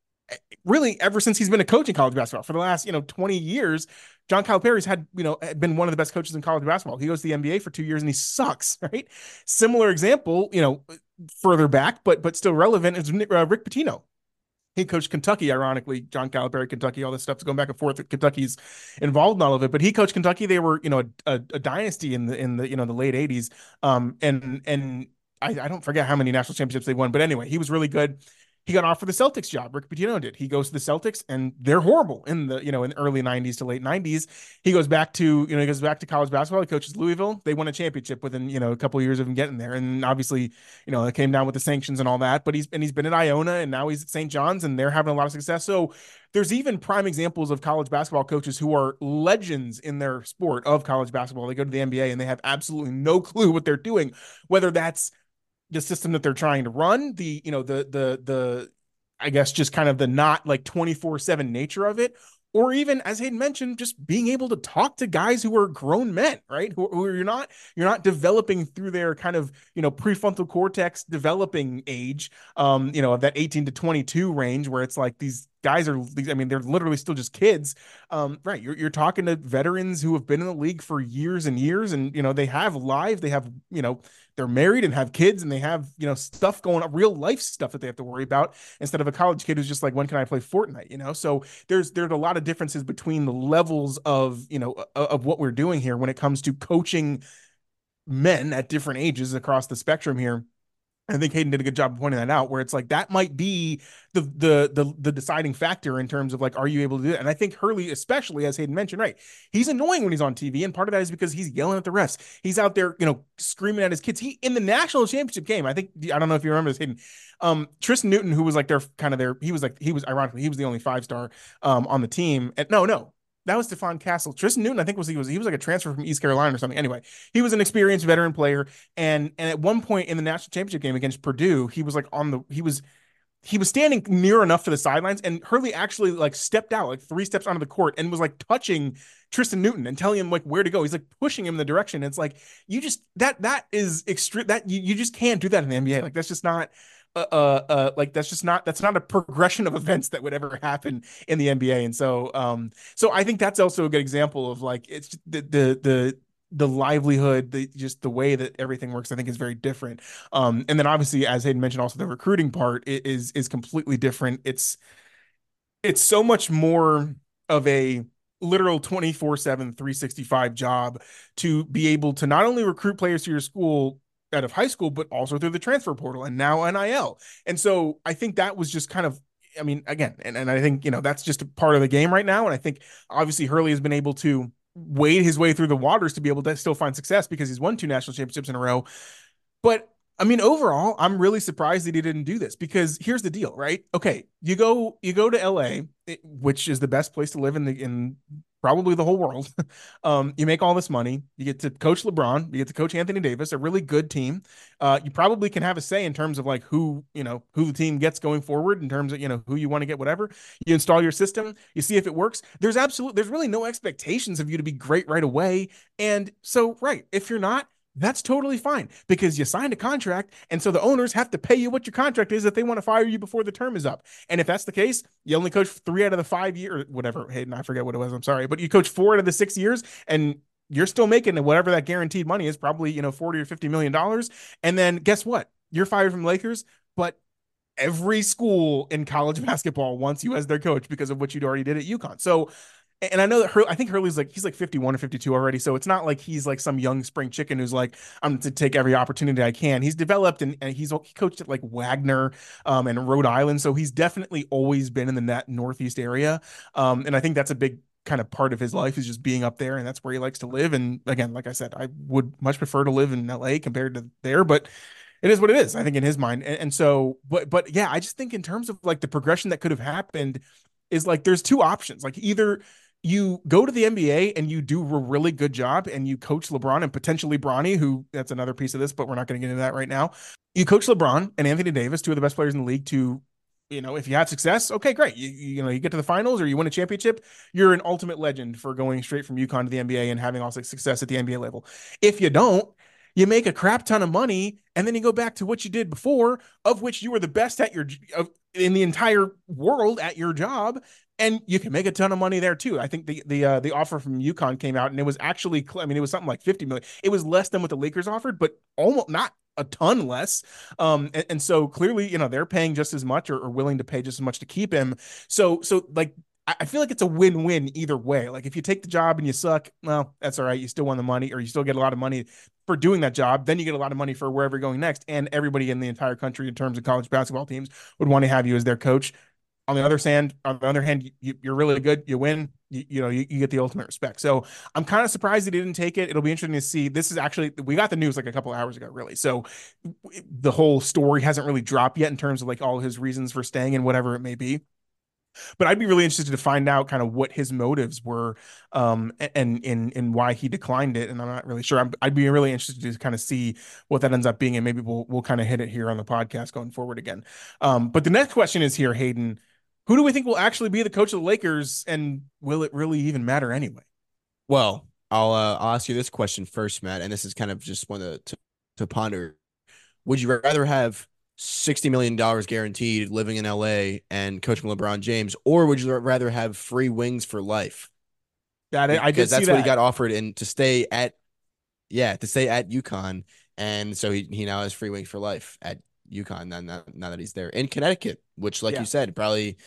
really ever since he's been a coach in college basketball for the last, you know, twenty years. John Calipari's had, you know, been one of the best coaches in college basketball. He goes to the N B A for two years and he sucks, right? Similar example, you know, further back, but, but still relevant is uh, Rick Pitino. He coached Kentucky, ironically, John Calipari, Kentucky, all this stuff's going back and forth. Kentucky's involved in all of it, but he coached Kentucky. They were, you know, a, a dynasty in the, in the, you know, the late eighties. Um, and, and I, I don't forget how many national championships they won, but anyway, he was really good. He got offered the Celtics job. Rick Pitino did. He goes to the Celtics and they're horrible in the, you know, in the early nineties to late nineties. He goes back to, you know, he goes back to college basketball. He coaches Louisville. They won a championship within, you know, a couple of years of him getting there. And obviously, you know, it came down with the sanctions and all that, but he's, and he's been at Iona and now he's at Saint John's and they're having a lot of success. So there's even prime examples of college basketball coaches who are legends in their sport of college basketball. They go to the N B A and they have absolutely no clue what they're doing, whether that's the system that they're trying to run, the, you know, the, the, the, I guess just kind of the not like twenty-four seven nature of it, or even as Hayden mentioned, just being able to talk to guys who are grown men, right? Who, who you're not, you're not developing through their kind of, you know, prefrontal cortex developing age, um, you know, of that eighteen to twenty-two range where it's like these guys are, I mean, they're literally still just kids. Um, right. You're, you're talking to veterans who have been in the league for years and years and, you know, they have lives, they have, you know, they're married and have kids and they have, you know, stuff going on, real life stuff that they have to worry about instead of a college kid who's just like, when can I play Fortnite? You know? So there's, there's a lot of differences between the levels of, you know, of, of what we're doing here when it comes to coaching men at different ages across the spectrum here. I think Hayden did a good job of pointing that out, where it's like that might be the the the the deciding factor in terms of like, are you able to do it? And I think Hurley, especially as Hayden mentioned, right, he's annoying when he's on T V, and part of that is because he's yelling at the refs. He's out there, you know, screaming at his kids. He in the national championship game, I think I don't know if you remember this, Hayden. Um, Tristan Newton, who was like their kind of their, he was like he was ironically he was the only five star um on the team. And no, no, that was Stephon Castle. Tristan Newton, I think was he was he was like a transfer from East Carolina or something. Anyway, he was an experienced veteran player, and and at one point in the national championship game against Purdue, he was like on the he was he was standing near enough to the sidelines, and Hurley actually like stepped out like three steps onto the court and was like touching Tristan Newton and telling him like where to go. He's like pushing him in the direction. It's like you just that that is extreme. That you, you just can't do that in the N B A. Like that's just not uh, uh uh like that's just not that's not a progression of events that would ever happen in the N B A. And so um so I think that's also a good example of like it's the the the the livelihood, the just the way that everything works, I think is very different. Um, and then obviously, as Hayden mentioned, also the recruiting part is is completely different. It's it's so much more of a literal twenty-four seven, three sixty-five job to be able to not only recruit players to your school out of high school, but also through the transfer portal and now N I L. And so I think that was just kind of, I mean, again, and, and I think, you know, that's just a part of the game right now. And I think obviously Hurley has been able to wade his way through the waters to be able to still find success because he's won two national championships in a row. But I mean, overall, I'm really surprised that he didn't do this because here's the deal, right? Okay, you go you go to L A, which is the best place to live in the in probably the whole world. um, you make all this money, you get to coach LeBron, you get to coach Anthony Davis, a really good team. Uh, you probably can have a say in terms of like who you know who the team gets going forward in terms of you know who you want to get, whatever. You install your system, you see if it works. There's absolutely there's really no expectations of you to be great right away, and so right if you're not, that's totally fine because you signed a contract. And so the owners have to pay you what your contract is if they want to fire you before the term is up. And if that's the case, you only coach three out of the five years, whatever. Hayden, I forget what it was. I'm sorry. But you coach four out of the six years and you're still making whatever that guaranteed money is, probably, you know, forty or fifty million dollars. And then guess what? You're fired from Lakers, but every school in college basketball wants you as their coach because of what you'd already did at UConn. So and I know that Hur- I think Hurley's like he's like fifty-one or fifty-two already, so it's not like he's like some young spring chicken who's like I'm to take every opportunity I can. He's developed and, and he's he coached at like Wagner um, and Rhode Island, so he's definitely always been in the net northeast area, um, and I think that's a big kind of part of his life is just being up there, and that's where he likes to live. And again, like I said, I would much prefer to live in L A compared to there, but it is what it is, I think, in his mind. And, and so, but but yeah, I just think in terms of like the progression that could have happened is like there's two options. Like either you go to the N B A and you do a really good job and you coach LeBron and potentially Bronny, who that's another piece of this, but we're not going to get into that right now. You coach LeBron and Anthony Davis, two of the best players in the league, to, you know, if you have success, okay, great. You, you know, you get to the finals or you win a championship, you're an ultimate legend for going straight from UConn to the N B A and having all success at the N B A level. If you don't, you make a crap ton of money and then you go back to what you did before, of which you were the best at your of, in the entire world at your job, and you can make a ton of money there too. I think the the uh, the offer from UConn came out and it was actually, I mean, it was something like fifty million. It was less than what the Lakers offered, but almost not a ton less. Um, and, and so clearly, you know, they're paying just as much or, or willing to pay just as much to keep him. So so like I feel like it's a win-win either way. Like if you take the job and you suck, well, that's all right. You still won the money, or you still get a lot of money for doing that job. Then you get a lot of money for wherever you're going next. And everybody in the entire country, in terms of college basketball teams, would want to have you as their coach. On the other hand, on the other hand, you, you're really good. You win. You, you know, you, you get the ultimate respect. So I'm kind of surprised he didn't take it. It'll be interesting to see. This is actually, we got the news like a couple of hours ago, really. So the whole story hasn't really dropped yet in terms of like all his reasons for staying and whatever it may be. But I'd be really interested to find out kind of what his motives were, um, and in and why he declined it. And I'm not really sure. I'm, I'd be really interested to kind of see what that ends up being, and maybe we'll we'll kind of hit it here on the podcast going forward again. Um, but the next question is here, Hayden. Who do we think will actually be the coach of the Lakers, and will it really even matter anyway? Well, I'll uh, I'll ask you this question first, Matt, and this is kind of just one to to, to ponder. Would you rather have sixty million dollars guaranteed living in L A and coaching LeBron James, or would you rather have free wings for life? That I did Because see that's what he that. got offered and to stay at, yeah, to stay at UConn. And so he, he now has free wings for life at UConn now, now, now that he's there in Connecticut, which, like Yeah. you said, probably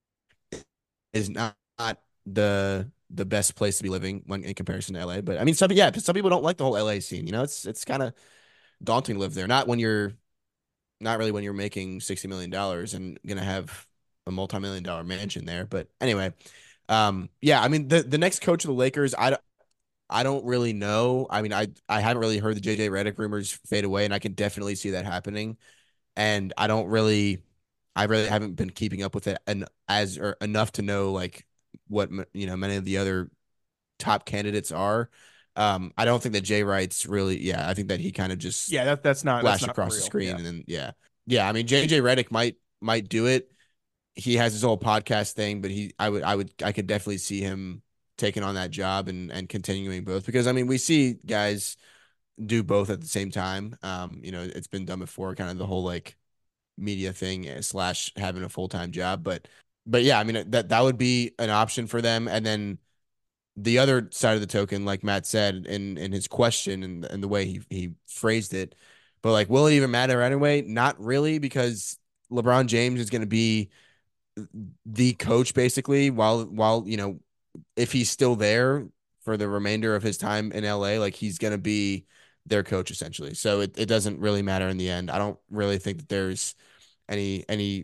is not, not the the best place to be living when in comparison to L A. But I mean, some yeah, some people don't like the whole L A scene. You know, it's it's kind of daunting to live there. Not when you're not really when you're making sixty million dollars and gonna have a multi-million dollar mansion there. But anyway, um, yeah, I mean the the next coach of the Lakers, I don't I don't really know. I mean, I I haven't really heard the J J Redick rumors fade away, and I can definitely see that happening. And I don't really, I really haven't been keeping up with it and as or enough to know like what you know many of the other top candidates are. Um, I don't think that Jay Wright's really, yeah, I think that he kind of just Yeah, that that's not that's flashed not for across the real. screen Yeah. and then yeah, yeah. I mean, J J Redick might might do it. He has his whole podcast thing, but he I would I would I could definitely see him taking on that job and and continuing both because I mean we see guys do both at the same time. Um, you know, it's been done before, kind of the whole like media thing eh, slash having a full time job, but but yeah, I mean that that would be an option for them. And then the other side of the token, like Matt said in in his question and and the way he he phrased it, but like, will it even matter anyway? Not really, because LeBron James is going to be the coach basically while while you know if he's still there for the remainder of his time in L A, like he's going to be their coach essentially. So it, it doesn't really matter in the end. I don't really think that there's any any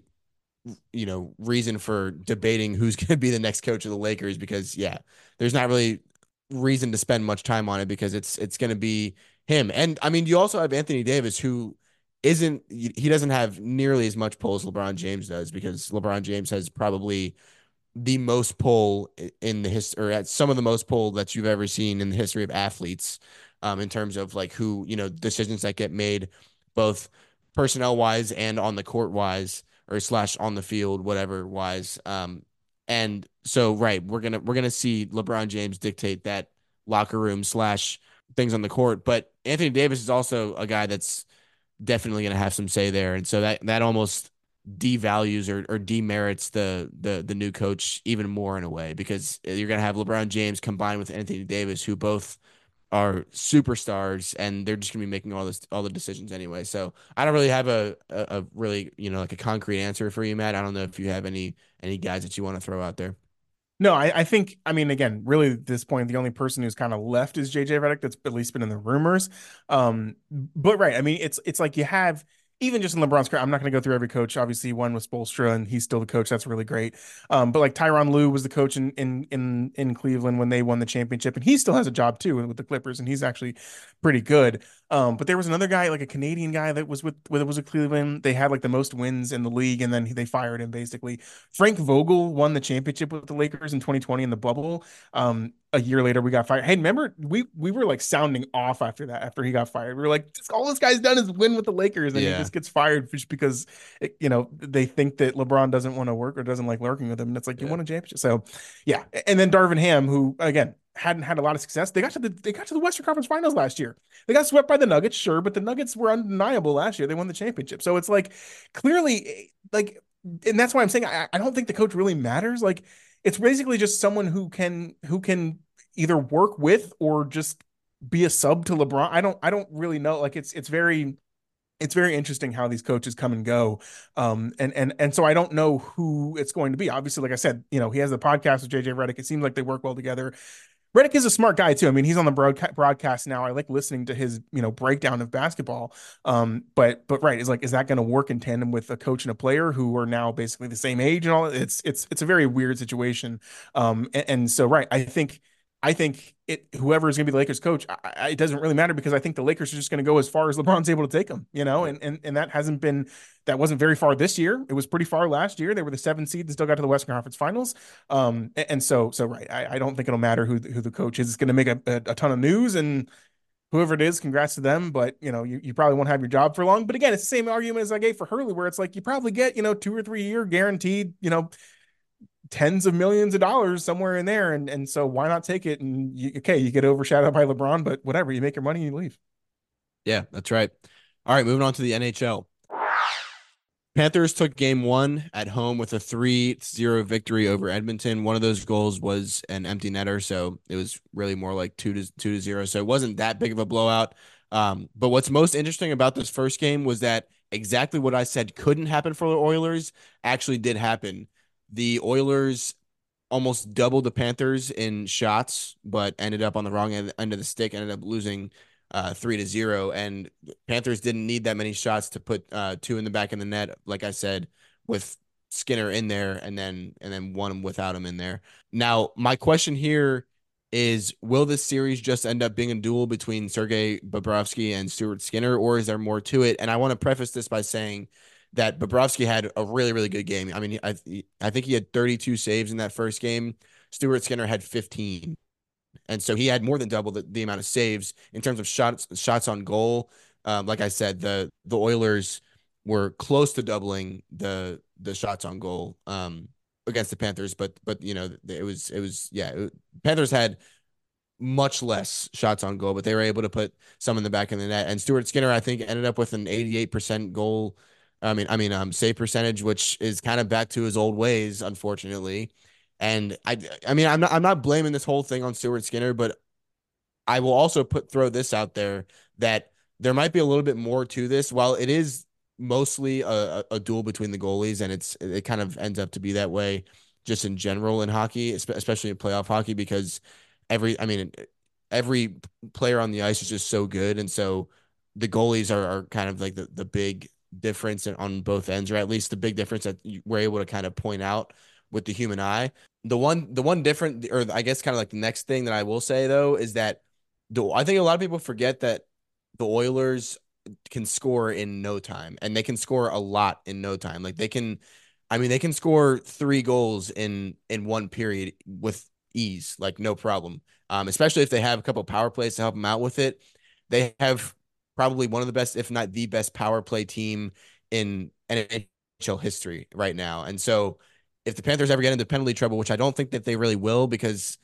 you know reason for debating who's going to be the next coach of the Lakers because yeah, there's not really reason to spend much time on it because it's it's going to be him. And I mean, you also have Anthony Davis who isn't he doesn't have nearly as much pull as LeBron James does because LeBron James has probably the most pull in the history, or at some of the most pull that you've ever seen in the history of athletes, um, in terms of like who, you know, decisions that get made, both personnel wise and on the court wise, or slash on the field, whatever wise. Um, and so, right, we're gonna we're gonna see LeBron James dictate that locker room slash things on the court, but Anthony Davis is also a guy that's definitely going to have some say there. And so that that almost devalues or, or demerits the the the new coach even more in a way because you're going to have LeBron James combined with Anthony Davis, who both are superstars, and they're just going to be making all this all the decisions anyway. So I don't really have a, a a really you know like a concrete answer for you, Matt. I don't know if you have any any guys that you want to throw out there. No, I, I think, I mean, again, really at this point, the only person who's kind of left is J J Redick. That's at least been in the rumors. Um, but right, I mean, it's it's like you have even just in LeBron's career. I'm not going to go through every coach. Obviously, one was Spoelstra, and he's still the coach. That's really great. Um, but like Tyronn Lue was the coach in in in in Cleveland when they won the championship, and he still has a job too with the Clippers, and he's actually pretty good. Um, but there was another guy, like a Canadian guy, that was with with it was with Cleveland. They had like the most wins in the league, and then he, they fired him basically. Frank Vogel won the championship with the Lakers in twenty twenty in the bubble. Um, a year later, we got fired. Hey, remember we we were like sounding off after that. After he got fired, we were like, all this guy's done is win with the Lakers, and he Yeah, just gets fired just because it, you know they think that LeBron doesn't want to work or doesn't like working with him. And it's like you yeah, won a championship, so yeah. And then Darvin Ham, who again hadn't had a lot of success. They got to the they got to the Western Conference Finals last year. They got swept by the Nuggets, sure, but the Nuggets were undeniable last year. They won the championship, so it's like clearly like and that's why I'm saying I, I don't think the coach really matters. Like it's basically just someone who can who can either work with or just be a sub to LeBron. I don't I don't really know. Like it's it's very it's very interesting how these coaches come and go. Um and and and so I don't know who it's going to be. Obviously, like I said, you know, he has the podcast with J J Redick. It seems like they work well together. Redick is a smart guy too. I mean, he's on the broadcast broadcast now. I like listening to his, you know, breakdown of basketball. Um, but but right, is like, is that going to work in tandem with a coach and a player who are now basically the same age and all? It's it's it's a very weird situation. Um, and, and so right, I think I think it whoever is going to be the Lakers coach, I, I, it doesn't really matter because I think the Lakers are just going to go as far as LeBron's able to take them. You know, yeah, and and and that hasn't been that wasn't very far this year. It was pretty far last year. They were the seventh seed and still got to the Western Conference Finals. Um, and so, so right, I, I don't think it'll matter who the, who the coach is. It's going to make a, a, a ton of news, and whoever it is, congrats to them. But you know, you, you probably won't have your job for long. But again, it's the same argument as I gave for Hurley, where it's like you probably get you know two or three year guaranteed, you know, tens of millions of dollars somewhere in there, and and so why not take it? And you, okay, you get overshadowed by LeBron, but whatever, you make your money and you leave. yeah. That's right. All right, moving on to the N H L. Panthers took game one at home with a three zero victory over Edmonton. One of those goals was an empty netter, so it was really more like two to two to zero. So it wasn't that big of a blowout. Um, but what's most interesting about this first game was that exactly what I said couldn't happen for the Oilers actually did happen. The Oilers almost doubled the Panthers in shots, but ended up on the wrong end, end of the stick, ended up losing uh, three to zero. And Panthers didn't need that many shots to put uh, two in the back of the net, like I said, with Skinner in there and then and then one without him in there. Now, my question here is, will this series just end up being a duel between Sergei Bobrovsky and Stuart Skinner, or is there more to it? And I want to preface this by saying that Bobrovsky had a really, really good game. I mean, I I think he had thirty-two saves in that first game. Stuart Skinner had fifteen. And so he had more than double the, the amount of saves in terms of shots shots on goal. Um, like I said, the the Oilers were close to doubling the the shots on goal um against the Panthers, but but you know it was it was yeah it, Panthers had much less shots on goal, but they were able to put some in the back of the net. And Stuart Skinner, I think, ended up with an eighty-eight percent goal. I mean, I mean, um, save percentage, which is kind of back to his old ways, unfortunately. And I, I mean, I'm not, I'm not blaming this whole thing on Stuart Skinner, but I will also put throw this out there that there might be a little bit more to this. While it is mostly a, a duel between the goalies, and it's it kind of ends up to be that way just in general in hockey, especially in playoff hockey, because every I mean every player on the ice is just so good, and so the goalies are, are kind of like the, the big difference on both ends, or at least the big difference that we're able to kind of point out with the human eye. The one the one different, or I guess kind of like the next thing that I will say though is that the I think a lot of people forget that the Oilers can score in no time, and they can score a lot in no time. Like they can, I mean, they can score three goals in in one period with ease, like no problem. Um, especially if they have a couple of power plays to help them out with it. They have probably one of the best, if not the best, power play team in N H L history right now. And so, if the Panthers ever get into penalty trouble, which I don't think that they really will, because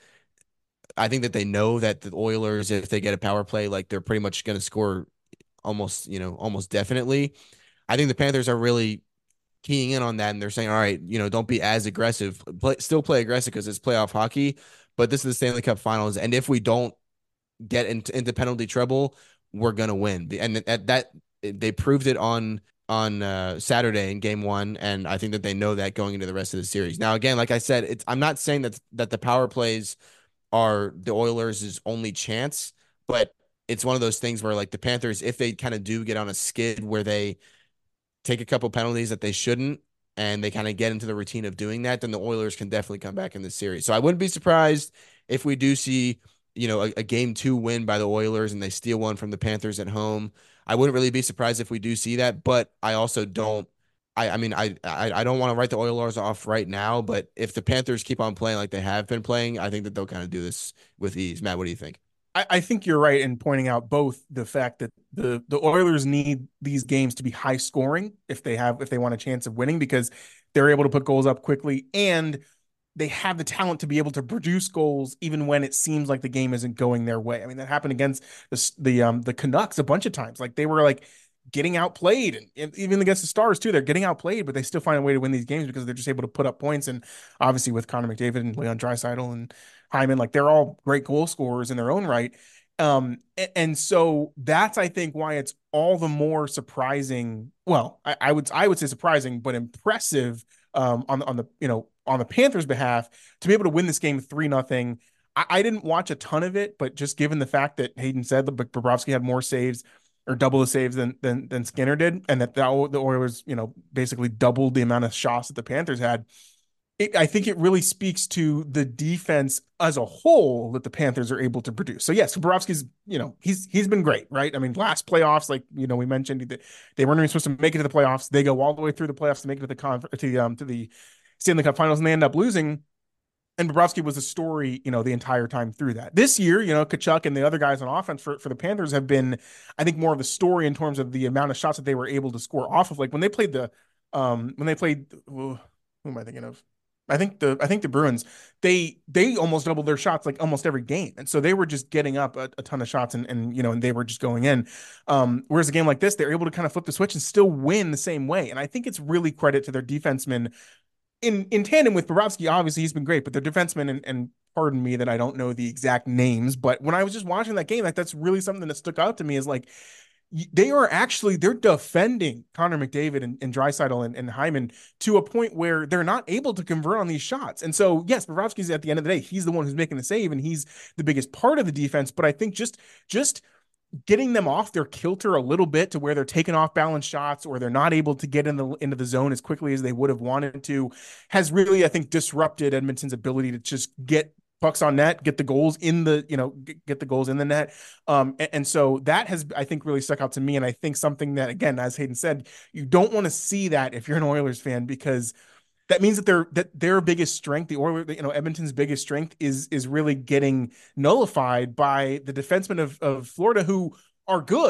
I think that they know that the Oilers, if they get a power play, like they're pretty much going to score almost, you know, almost definitely. I think the Panthers are really keying in on that, and they're saying, all right, you know, don't be as aggressive. Play, still play aggressive because it's playoff hockey, but this is the Stanley Cup Finals, and if we don't get into, into penalty trouble, we're gonna win. And at that, they proved it on on uh, Saturday in Game One, and I think that they know that going into the rest of the series. Now, again, like I said, it's I'm not saying that that the power plays are the Oilers' only chance, but it's one of those things where like the Panthers, if they kind of do get on a skid where they take a couple penalties that they shouldn't, and they kind of get into the routine of doing that, then the Oilers can definitely come back in the series. So I wouldn't be surprised if we do see, you know, a, a game two win by the Oilers and they steal one from the Panthers at home. I wouldn't really be surprised if we do see that, but I also don't. I, I mean, I, I, I don't want to write the Oilers off right now, but if the Panthers keep on playing like they have been playing, I think that they'll kind of do this with ease. Matt, what do you think? I, I think you're right in pointing out both the fact that the the Oilers need these games to be high scoring if they have if they want a chance of winning, because they're able to put goals up quickly, and they have the talent to be able to produce goals even when it seems like the game isn't going their way. I mean, that happened against the the um the Canucks a bunch of times. Like they were like getting outplayed, and even against the Stars too, they're getting outplayed, but they still find a way to win these games because they're just able to put up points. And obviously with Connor McDavid and Leon Draisaitl and Hyman, like they're all great goal scorers in their own right. Um, and so that's, I think, why it's all the more surprising. Well, I, I would I would say surprising, but impressive um, on the on the you know on the Panthers' behalf to be able to win this game three nothing. I, I didn't watch a ton of it, but just given the fact that Hayden said that Bobrovsky had more saves or double the saves than than than Skinner did, and that the, the Oilers, you know, basically doubled the amount of shots that the Panthers had. It, I think it really speaks to the defense as a whole that the Panthers are able to produce. So yes, Bobrovsky's, you know, he's he's been great, right? I mean, last playoffs, like you know, we mentioned that they weren't even supposed to make it to the playoffs. They go all the way through the playoffs to make it to the con to the um to the Stanley Cup Finals, and they end up losing. And Bobrovsky was a story, you know, the entire time through that. This year, you know, Tkachuk and the other guys on offense for, for the Panthers have been, I think, more of the story in terms of the amount of shots that they were able to score off of. Like when they played the, um, when they played, who am I thinking of? I think the I think the Bruins, they they almost doubled their shots like almost every game, and so they were just getting up a, a ton of shots, and and you know, and they were just going in. Um, whereas a game like this, they're able to kind of flip the switch and still win the same way. And I think it's really credit to their defensemen in in tandem with Bobrovsky. Obviously, he's been great, but their defensemen, and, and pardon me that I don't know the exact names, but when I was just watching that game, like that's really something that stuck out to me is like they are actually they're defending Connor McDavid and, and Draisaitl and, and Hyman to a point where they're not able to convert on these shots. And so, yes, Bobrovsky's at the end of the day, he's the one who's making the save and he's the biggest part of the defense. But I think just just getting them off their kilter a little bit to where they're taking off balance shots or they're not able to get in the into the zone as quickly as they would have wanted to has really, I think, disrupted Edmonton's ability to just get pucks on net, get the goals in the, you know, get, get the goals in the net. Um, and, and so that has, I think, really stuck out to me. And I think something that, again, as Hayden said, you don't want to see that if you're an Oilers fan, because that means that their that their biggest strength, the Oilers, you know, Edmonton's biggest strength is is really getting nullified by the defensemen of, of Florida, who are good,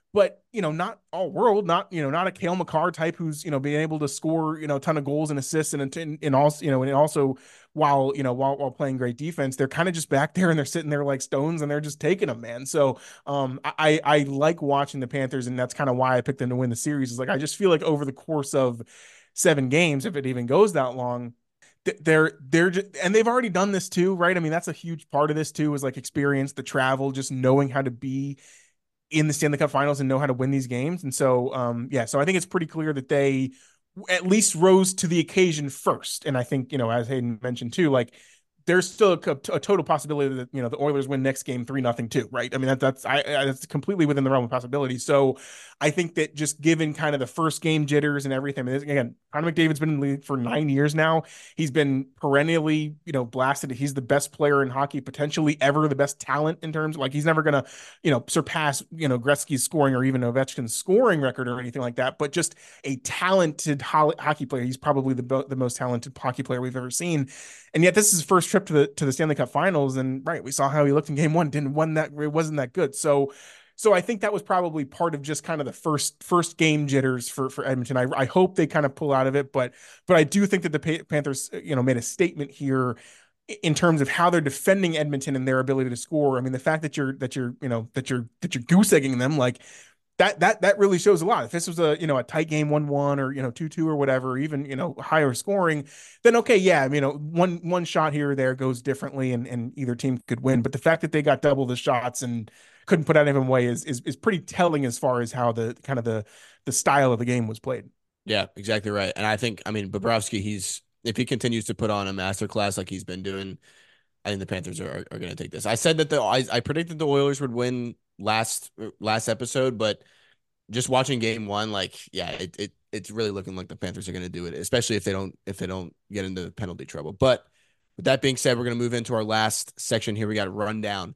but you know, not all world, not you know, not a Cale Makar type who's you know being able to score you know a ton of goals and assists and and, and also you know and also while you know while while playing great defense, they're kind of just back there and they're sitting there like stones and they're just taking them, man. So um, I I like watching the Panthers, and that's kind of why I picked them to win the series. Is like I just feel like over the course of seven games, if it even goes that long, they're they're just, and they've already done this too, right? I mean, that's a huge part of this too, is like experience, the travel, just knowing how to be in the Stanley Cup Finals and know how to win these games. And so, um, yeah, so I think it's pretty clear that they at least rose to the occasion first. And I think, you know, as Hayden mentioned too, like there's still a, a total possibility that you know the Oilers win next game three nothing too, right? I mean that that's I, I that's completely within the realm of possibility. So I think that just given kind of the first game jitters and everything, I mean, again, Connor McDavid's been in the league for nine years now. He's been perennially you know blasted. He's the best player in hockey, potentially ever, the best talent in terms like he's never gonna you know surpass you know Gretzky's scoring or even Ovechkin's scoring record or anything like that. But just a talented ho- hockey player. He's probably the the most talented hockey player we've ever seen. And yet this is his first trip to the to the Stanley Cup Finals, and right, we saw how he looked in Game One. Didn't won that it wasn't that good. So, so I think that was probably part of just kind of the first first game jitters for for Edmonton. I I hope they kind of pull out of it, but but I do think that the Panthers you know made a statement here in terms of how they're defending Edmonton and their ability to score. I mean, the fact that you're that you're you know that you're that you're goose egging them like that that that really shows a lot. If this was a you know a tight game one one or you know two two or whatever, even you know higher scoring, then okay, yeah, you know one one shot here or there goes differently, and and either team could win. But the fact that they got double the shots and couldn't put out any way is is is pretty telling as far as how the kind of the the style of the game was played. Yeah, exactly right. And I think, I mean, Bobrovsky, he's if he continues to put on a masterclass like he's been doing, I think the Panthers are, are, are going to take this. I said that the I, I predicted the Oilers would win last last episode, but just watching game one, like, yeah, it, it it's really looking like the Panthers are going to do it, especially if they don't if they don't get into penalty trouble. But with that being said, we're going to move into our last section here. We got a rundown.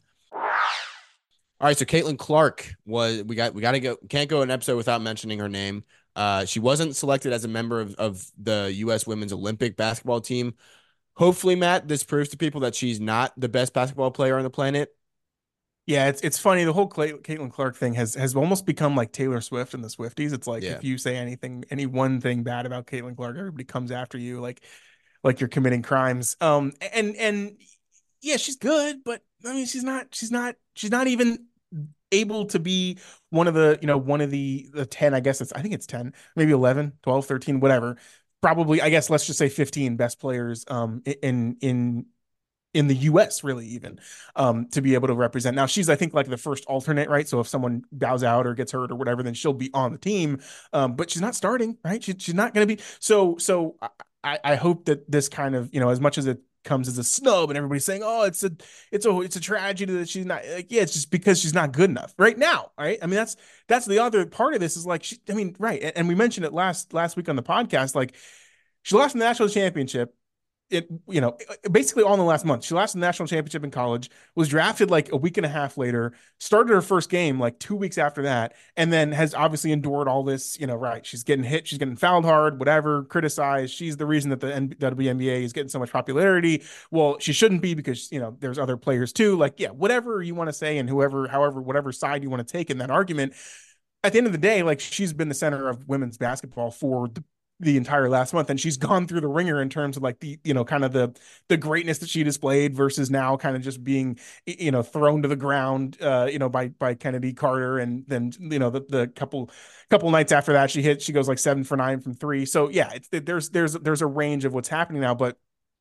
All right, so Caitlin Clark was we got we got to go can't go an episode without mentioning her name. Uh, she wasn't selected as a member of, of the U S Women's Olympic basketball team. Hopefully, Matt, this proves to people that she's not the best basketball player on the planet. Yeah, it's it's funny. The whole Clay, Caitlin Clark thing has has almost become like Taylor Swift and the Swifties. It's like Yeah. if you say anything, any one thing bad about Caitlin Clark, everybody comes after you, like like you're committing crimes. Um, and and yeah, she's good, but I mean, she's not she's not she's not even able to be one of the you know one of the the ten. I guess it's I think it's ten, maybe eleven, twelve, thirteen, whatever. Probably, I guess let's just say fifteen best players um in in in the U S really even um to be able to represent. Now she's I think like the first alternate, right? So if someone bows out or gets hurt or whatever, then she'll be on the team. Um, but she's not starting, right? She, she's not going to be. So so I, I hope that this kind of you know as much as it comes as a snub and everybody's saying, oh, it's a it's a it's a tragedy that she's not like, yeah, it's just because she's not good enough right now, right? I mean that's that's the other part of this is like she, I mean right, and, and we mentioned it last last week on the podcast, like she lost the national championship it, you know, basically all in the last month. She lost the national championship in college, was drafted like a week and a half later, started her first game like two weeks after that, and then has obviously endured all this, you know, right. She's getting hit, she's getting fouled hard, whatever, criticized. She's the reason that the W N B A is getting so much popularity. Well, she shouldn't be because, you know, there's other players too. Like, yeah, whatever you want to say and whoever, however, whatever side you want to take in that argument, at the end of the day, like she's been the center of women's basketball for the the entire last month, and she's gone through the ringer in terms of like the you know kind of the the greatness that she displayed versus now kind of just being you know thrown to the ground uh you know by by Kennedy Carter, and then you know the the couple couple nights after that she hit she goes like seven for nine from three. So yeah, it's there's there's there's a range of what's happening now, but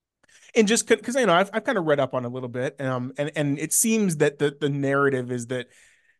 and just because you know I've I've kind of read up on it a little bit, um and and it seems that the the narrative is that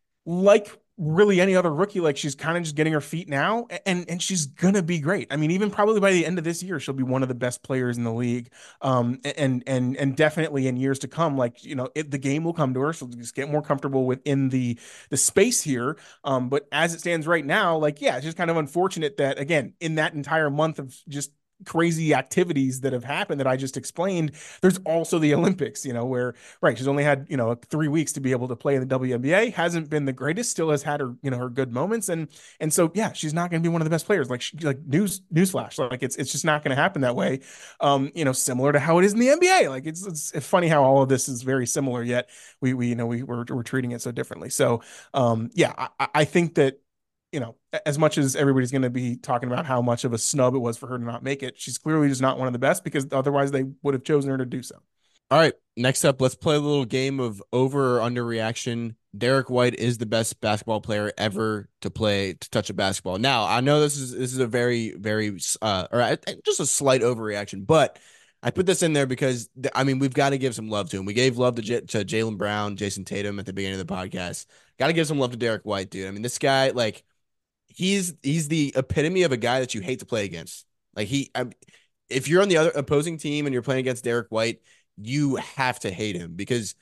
like really any other rookie, like she's kind of just getting her feet now, and and she's gonna be great. I mean, even probably by the end of this year, she'll be one of the best players in the league. Um, and and and definitely in years to come, like you know, it, the game will come to her. She'll just get more comfortable within the the space here. Um, but as it stands right now, like yeah, it's just kind of unfortunate that again, in that entire month of just crazy activities that have happened that I just explained, there's also the Olympics, you know, where right, she's only had, you know, three weeks to be able to play in the W N B A, hasn't been the greatest, still has had her, you know, her good moments. And and so yeah, she's not going to be one of the best players. Like she, like news newsflash, like it's it's just not going to happen that way. Um, you know, similar to how it is in the N B A. Like it's it's funny how all of this is very similar, yet we we you know we we're, we're treating it so differently. So um yeah, I, I think that you know, as much as everybody's going to be talking about how much of a snub it was for her to not make it, she's clearly just not one of the best because otherwise they would have chosen her to do so. All right, next up, let's play a little game of over or under reaction. Derek White is the best basketball player ever to play to touch a basketball. Now, I know this is this is a very very uh or uh, just a slight overreaction, but I put this in there because I mean we've got to give some love to him. We gave love to J to Jaylen Brown, Jason Tatum at the beginning of the podcast. Got to give some love to Derek White, dude. I mean, this guy like he's he's the epitome of a guy that you hate to play against. Like he, I, if you're on the other opposing team and you're playing against Derek White, you have to hate him because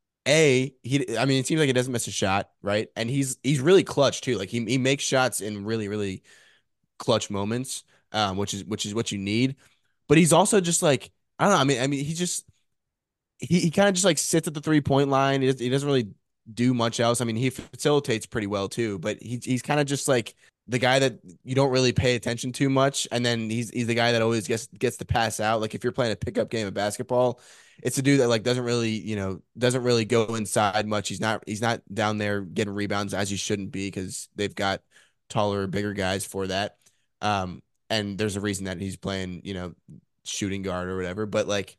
a he. I mean, it seems like he doesn't miss a shot, right? And he's he's really clutch too. Like he he makes shots in really really clutch moments, um, which is which is what you need. But he's also just like I don't know. I mean, I mean, he just he, he kind of just like sits at the three point line. He, does, he doesn't really do much else. I mean, he facilitates pretty well too, but he, he's kind of just like the guy that you don't really pay attention to much. And then he's he's the guy that always gets gets to pass out. Like if you're playing a pickup game of basketball, it's a dude that like doesn't really, you know, doesn't really go inside much. He's not he's not down there getting rebounds as he shouldn't be because they've got taller, bigger guys for that. Um, and there's a reason that he's playing, you know, shooting guard or whatever. But like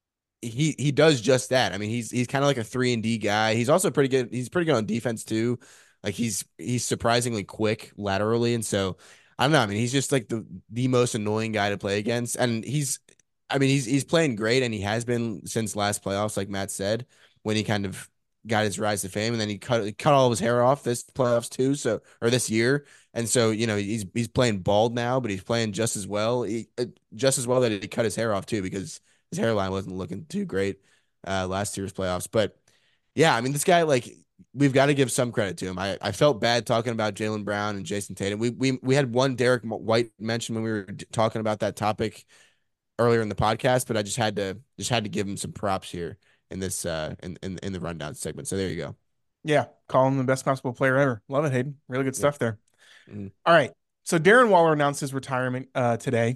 he he does just that. I mean, he's he's kind of like a three and D guy. He's also pretty good. He's pretty good on defense too. Like he's he's surprisingly quick laterally, and so I don't know. I mean, he's just like the the most annoying guy to play against, and he's I mean he's he's playing great, and he has been since last playoffs, like Matt said, when he kind of got his rise to fame, and then he cut he cut all of his hair off this playoffs too. So or this year, and so you know he's he's playing bald now, but he's playing just as well, he, uh, just as well that he cut his hair off too because his hairline wasn't looking too great uh, last year's playoffs. But yeah, I mean, this guy, like, we've got to give some credit to him. I, I felt bad talking about Jaylen Brown and Jason Tatum. We we we had one Derek White mention when we were talking about that topic earlier in the podcast, but I just had to just had to give him some props here in this uh in in, in the rundown segment. So there you go. Yeah, call him the best basketball player ever. Love it, Hayden. Really good Yeah. stuff there. Mm-hmm. All right. So Darren Waller announced his retirement uh, today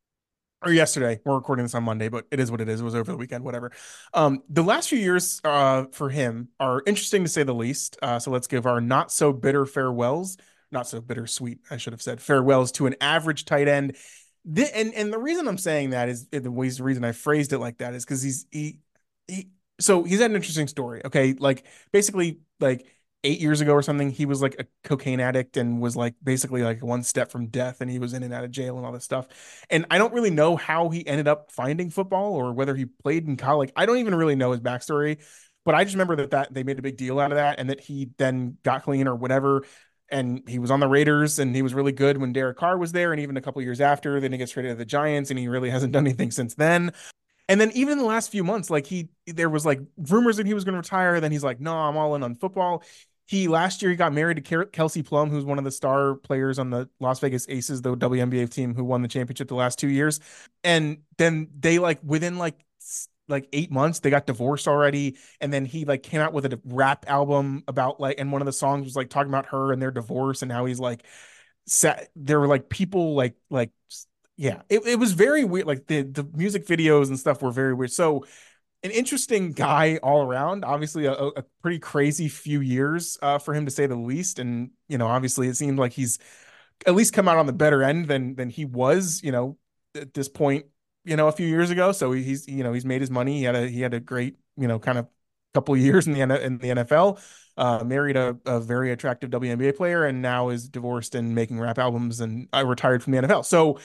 or yesterday. We're recording this on Monday, but it is what it is. It was over the weekend, whatever. Um, the last few years uh, for him are interesting to say the least. Uh, so let's give our not so bitter farewells, not so bittersweet, I should have said, farewells to an average tight end. The, and and the reason I'm saying that is the reason I phrased it like that is because he's he he so he's had an interesting story. Okay, like basically like eight years ago or something, he was like a cocaine addict and was like basically like one step from death, and he was in and out of jail and all this stuff. And I don't really know how he ended up finding football or whether he played in college. I don't even really know his backstory, but I just remember that that they made a big deal out of that, and that he then got clean or whatever. And he was on the Raiders, and he was really good when Derek Carr was there, and even a couple years after. Then he gets traded to the Giants, and he really hasn't done anything since then. And then even in the last few months, like he, there was like rumors that he was going to retire. Then he's like, no, I'm all in on football. He last year he got married to Kelsey Plum, who's one of the star players on the Las Vegas Aces, the W N B A team who won the championship the last two years. And then they like within like like eight months they got divorced already. And then he like came out with a rap album about like, and one of the songs was like talking about her and their divorce and how he's like, set, there were like people like like yeah, it, it was very weird. Like the the music videos and stuff were very weird. So an interesting guy all around. Obviously, a, a pretty crazy few years uh, for him to say the least. And you know, obviously, it seemed like he's at least come out on the better end than than he was. You know, at this point, you know, a few years ago. So he's you know he's made his money. He had a he had a great you know kind of couple of years in the in the N F L. Uh, married a, a very attractive W N B A player, and now is divorced and making rap albums. And I retired from the N F L. So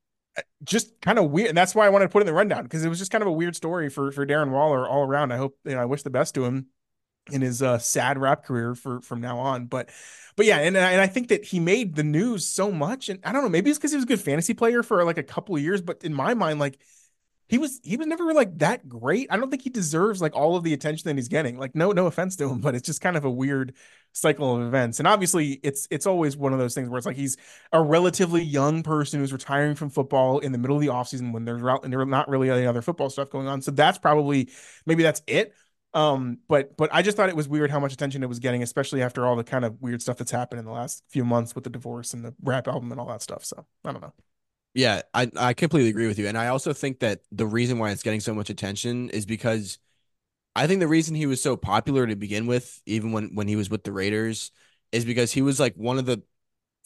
just kind of weird. And that's why I wanted to put in the rundown because it was just kind of a weird story for, for Darren Waller all around. I hope, you know, I wish the best to him in his uh, sad rap career for from now on. But, but yeah, and, and I think that he made the news so much. And I don't know, maybe it's because he was a good fantasy player for like a couple of years. But in my mind, like, he was he was never like that great. I don't think he deserves like all of the attention that he's getting. Like no no offense to him, but it's just kind of a weird cycle of events. And obviously it's it's always one of those things where it's like he's a relatively young person who's retiring from football in the middle of the offseason when there's and there's not really any other football stuff going on. So that's probably maybe that's it. Um, but but I just thought it was weird how much attention it was getting, especially after all the kind of weird stuff that's happened in the last few months with the divorce and the rap album and all that stuff. So I don't know. Yeah, I, I completely agree with you. And I also think that the reason why it's getting so much attention is because I think the reason he was so popular to begin with, even when, when he was with the Raiders, is because he was like one of the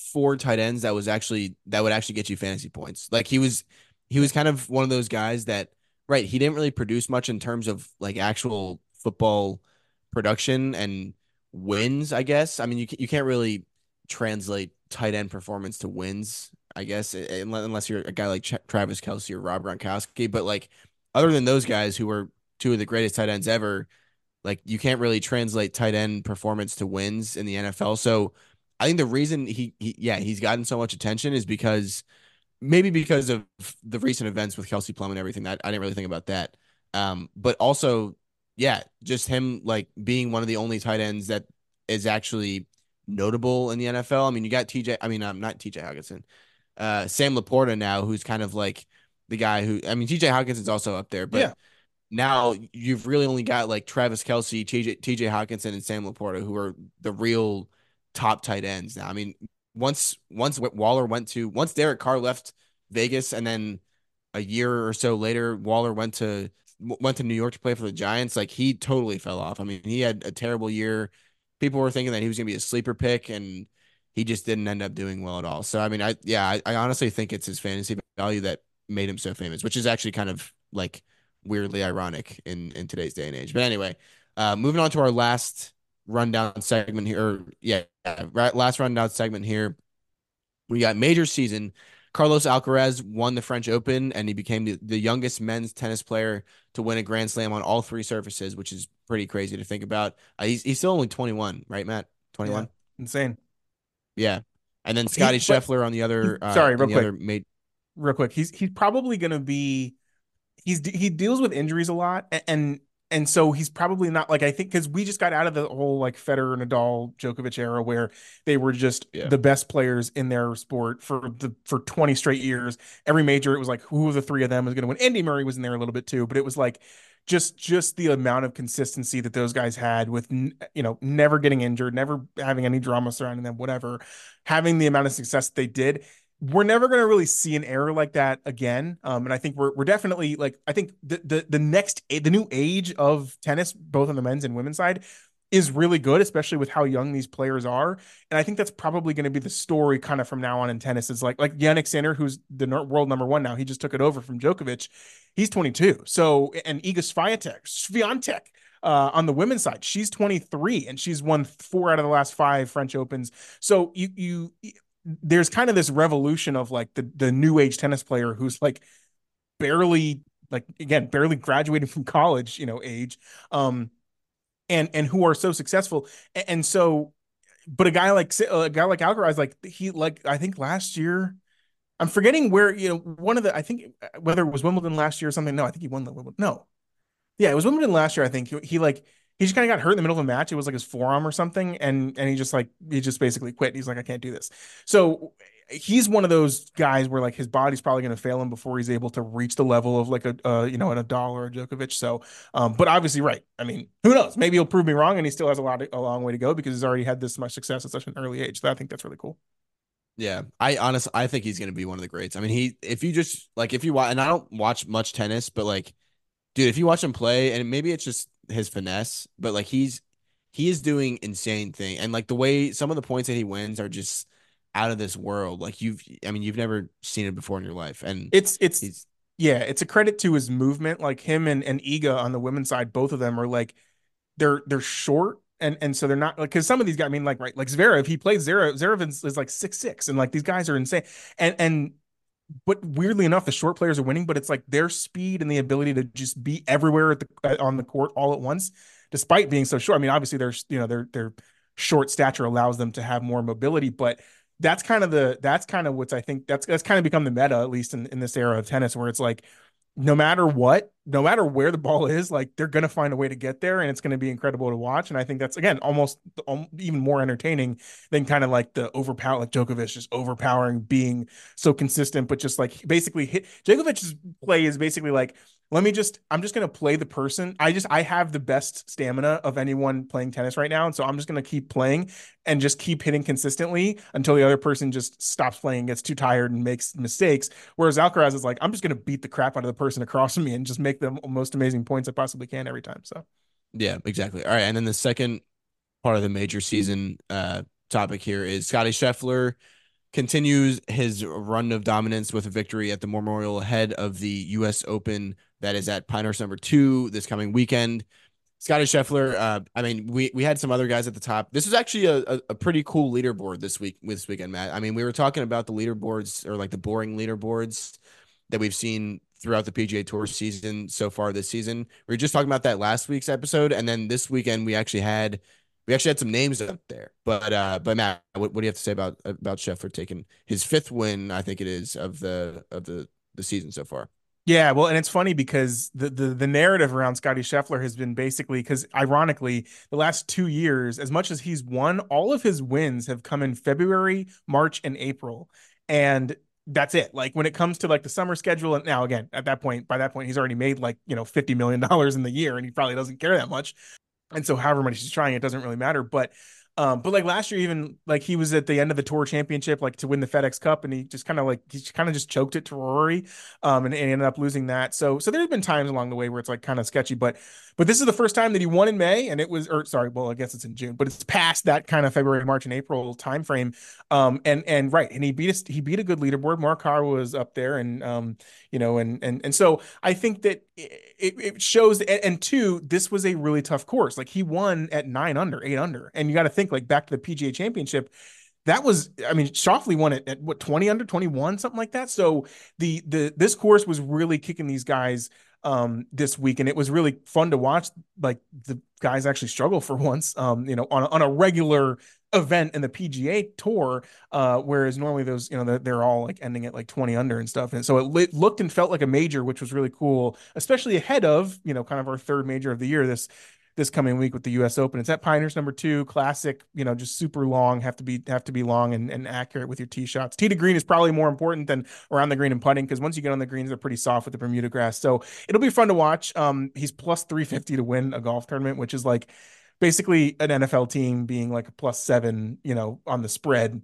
four tight ends that was actually that would actually get you fantasy points. Like he was he was kind of one of those guys that right, he didn't really produce much in terms of like actual football production and wins, I guess. I mean, you you can't really translate tight end performance to wins, I guess, unless you're a guy like Ch- Travis Kelce or Rob Gronkowski, but like other than those guys who were two of the greatest tight ends ever, like you can't really translate tight end performance to wins in the N F L. So I think the reason he, he yeah, he's gotten so much attention is because maybe because of the recent events with Kelsey Plum and everything. That I didn't really think about that. Um, but also, yeah, just him like being one of the only tight ends that is actually notable in the N F L. I mean, you got T J, I mean, um, not T J Hockenson, uh, Sam Laporta now, who's kind of like the guy who, I mean, T J Hockenson's also up there, but Yeah. now you've really only got like Travis Kelce, T J, T J Hockenson, and Sam Laporta, who are the real top tight ends now. I mean, once once Waller went to once Derek Carr left Vegas, and then a year or so later, Waller went to went to New York to play for the Giants. Like he totally fell off. I mean, he had a terrible year. People were thinking that he was going to be a sleeper pick, and he just didn't end up doing well at all. So I mean, I yeah, I, I honestly think it's his fantasy value that made him so famous, which is actually kind of like weirdly ironic in in today's day and age. But anyway, uh, moving on to our last rundown segment here. Or, yeah, right, last rundown segment here. We got major season. Carlos Alcaraz won the French Open, and he became the, the youngest men's tennis player to win a Grand Slam on all three surfaces, which is pretty crazy to think about. Uh, he's he's still only twenty-one, right, Matt? Yeah. twenty-one. Insane. Yeah, and then Scotty He, but Scheffler on the he, other uh, sorry, on real the quick, other made. real quick. He's he's probably going to be he's he deals with injuries a lot, and and so he's probably not like I think because we just got out of the whole like Federer, Nadal, Djokovic era where they were just Yeah, the best players in their sport for the for twenty straight years. Every major, it was like who of the three of them was going to win. Andy Murray was in there a little bit too, but it was like just just the amount of consistency that those guys had with you know never getting injured, never having any drama surrounding them, whatever, having the amount of success that they did. We're never going to really see an error like that again. Um, and I think we're we're definitely like I think the the the next the new age of tennis, both on the men's and women's side, is really good, especially with how young these players are. And I think that's probably going to be the story kind of from now on in tennis. Is like like Yannick Sinner, who's the world number one now. He just took it over from Djokovic. He's twenty-two. So and Iga Swiatek, Swiatek uh, on the women's side, she's twenty-three and she's won four out of the last five French Opens. So you you there's kind of this revolution of like the the new age tennis player who's like barely like again barely graduated from college, you know, age, um, and and who are so successful, and, and so, but a guy like a guy like Alcaraz, like he like I think last year. I'm forgetting where, you know, one of the, I think whether it was Wimbledon last year or something. No, I think he won the Wimbledon. No, yeah, it was Wimbledon last year. I think he, he like he just kind of got hurt in the middle of a match. It was like his forearm or something, and and he just like he just basically quit. He's like, I can't do this. So he's one of those guys where like his body's probably going to fail him before he's able to reach the level of like a uh, you know an Nadal or a Djokovic. So, um, but obviously, right. I mean, who knows? Maybe he'll prove me wrong, and he still has a lot of, a long way to go because he's already had this much success at such an early age. So I think that's really cool. yeah. I honestly, I think he's going to be one of the greats. I mean, he if you just like if you watch, and I don't watch much tennis, but like dude, if you watch him play, and maybe it's just his finesse, but like he's he is doing insane thing, and like the way some of the points that he wins are just out of this world. Like you've, I mean, you've never seen it before in your life, and It's it's he's yeah, it's a credit to his movement. Like him and and Iga on the women's side, both of them are like they're they're short and and so they're not like because some of these guys, I mean, like right, like Zverev, he plays Zverev, Zverev is, is like six six, and like these guys are insane. And and but weirdly enough, the short players are winning, but it's like their speed and the ability to just be everywhere at the on the court all at once, despite being so short. I mean, obviously their you know their their short stature allows them to have more mobility, but that's kind of the that's kind of what's I think that's that's kind of become the meta, at least in, in this era of tennis, where it's like no matter what, no matter where the ball is, like they're going to find a way to get there and it's going to be incredible to watch. And I think that's, again, almost um, even more entertaining than kind of like the overpower, like Djokovic just overpowering, being so consistent, but just like basically hit Djokovic's play is basically like, let me just, I'm just going to play the person. I just, I have the best stamina of anyone playing tennis right now. And so I'm just going to keep playing and just keep hitting consistently until the other person just stops playing, gets too tired and makes mistakes. Whereas Alcaraz is like, I'm just going to beat the crap out of the person across from me and just make the most amazing points I possibly can every time. So, yeah, exactly. All right, and then the second part of the major season uh topic here is Scotty Scheffler. continues his run of dominance with a victory at the Memorial ahead of the U S Open that is at Pinehurst number two this coming weekend. Scotty Scheffler, uh, I mean, we we had some other guys at the top. This is actually a, a, a pretty cool leaderboard this week this weekend, Matt. I mean, we were talking about the leaderboards or like the boring leaderboards that we've seen throughout the P G A Tour season so far this season. We were just talking about that last week's episode, and then this weekend we actually had we actually had some names up there. But uh, but Matt, what, what do you have to say about about Scheffler taking his fifth win? I think it is of the of the the season so far. Yeah, well, and it's funny because the the the narrative around Scotty Scheffler has been basically because ironically, the last two years, as much as he's won, all of his wins have come in February, March, and April. And that's it. Like when it comes to like the summer schedule, and now again, at that point, by that point, he's already made like, you know, fifty million dollars in the year, and he probably doesn't care that much. And so however much he's trying, it doesn't really matter. But um, but like last year, even like he was at the end of the tour championship, like to win the FedEx Cup, and he just kind of like he kind of just choked it to Rory, um, and, and ended up losing that. So so there's been times along the way where it's like kind of sketchy, but but this is the first time that he won in May, and it was or sorry, well I guess it's in June, but it's past that kind of February, March, and April timeframe. Um, and and right, and he beat us, he beat a good leaderboard. Mark Carr was up there, and um, you know, and and and so I think that it, it shows. And, and two, this was a really tough course. Like he won at nine under, eight under, and you got to think like back to the P G A Championship. That was, I mean, Shoffley won it at what twenty under, twenty-one, something like that. So the the this course was really kicking these guys um this week, and it was really fun to watch. Like the guys actually struggle for once, um, you know, on a, on a regular event in the P G A Tour, uh, whereas normally those, you know, they're, they're all like ending at like twenty under and stuff. And so it lit, looked and felt like a major, which was really cool, especially ahead of, you know, kind of our third major of the year this this coming week with the U S Open. It's at Pinehurst number two, classic, you know, just super long, have to be have to be long and, and accurate with your tee shots. Tee to green is probably more important than around the green and putting because once you get on the greens, they're pretty soft with the Bermuda grass. So it'll be fun to watch. Um, he's plus three fifty to win a golf tournament, which is like basically an N F L team being like a plus seven, you know, on the spread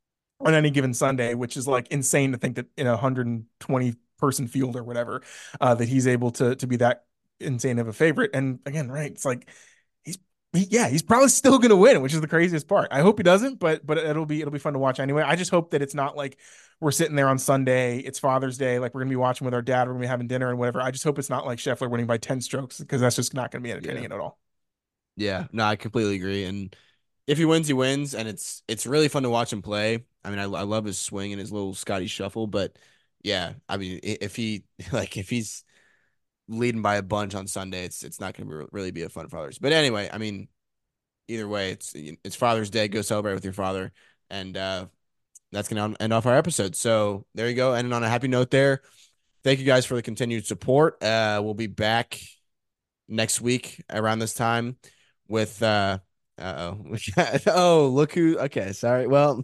on any given Sunday, which is like insane to think that in a one hundred twenty person field or whatever, uh, that he's able to to be that insane of a favorite. And again, right, it's like he's he, yeah, he's probably still gonna win, which is the craziest part. I hope he doesn't, but but it'll be it'll be fun to watch anyway. I just hope that it's not like we're sitting there on Sunday, it's Father's Day, like we're gonna be watching with our dad, we're gonna be having dinner and whatever. I just hope it's not like Scheffler winning by ten strokes because that's just not gonna be entertaining Yeah. at all. Yeah, no, I completely agree. And if he wins, he wins, and it's it's really fun to watch him play. I mean, I, I love his swing and his little Scotty shuffle, but yeah, I mean, if he like if he's leading by a bunch on Sunday, it's it's not going to really be a fun for others. But anyway, I mean, either way, it's it's Father's Day. Go celebrate with your father, and uh, that's going to end off our episode. So there you go, ending on a happy note there. Thank you guys for the continued support. Uh, we'll be back next week around this time with uh oh oh look who okay sorry well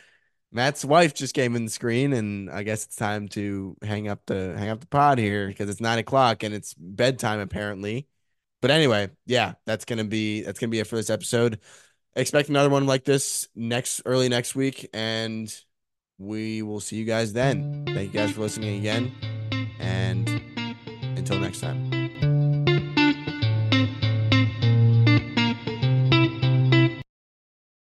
Matt's wife just came in the screen and I guess it's time to hang up the hang up the pod here because it's nine o'clock and it's bedtime apparently. But anyway, yeah, that's gonna be that's gonna be it for this episode. Expect another one like this next early next week, and we will see you guys then. Thank you guys for listening again, and until next time.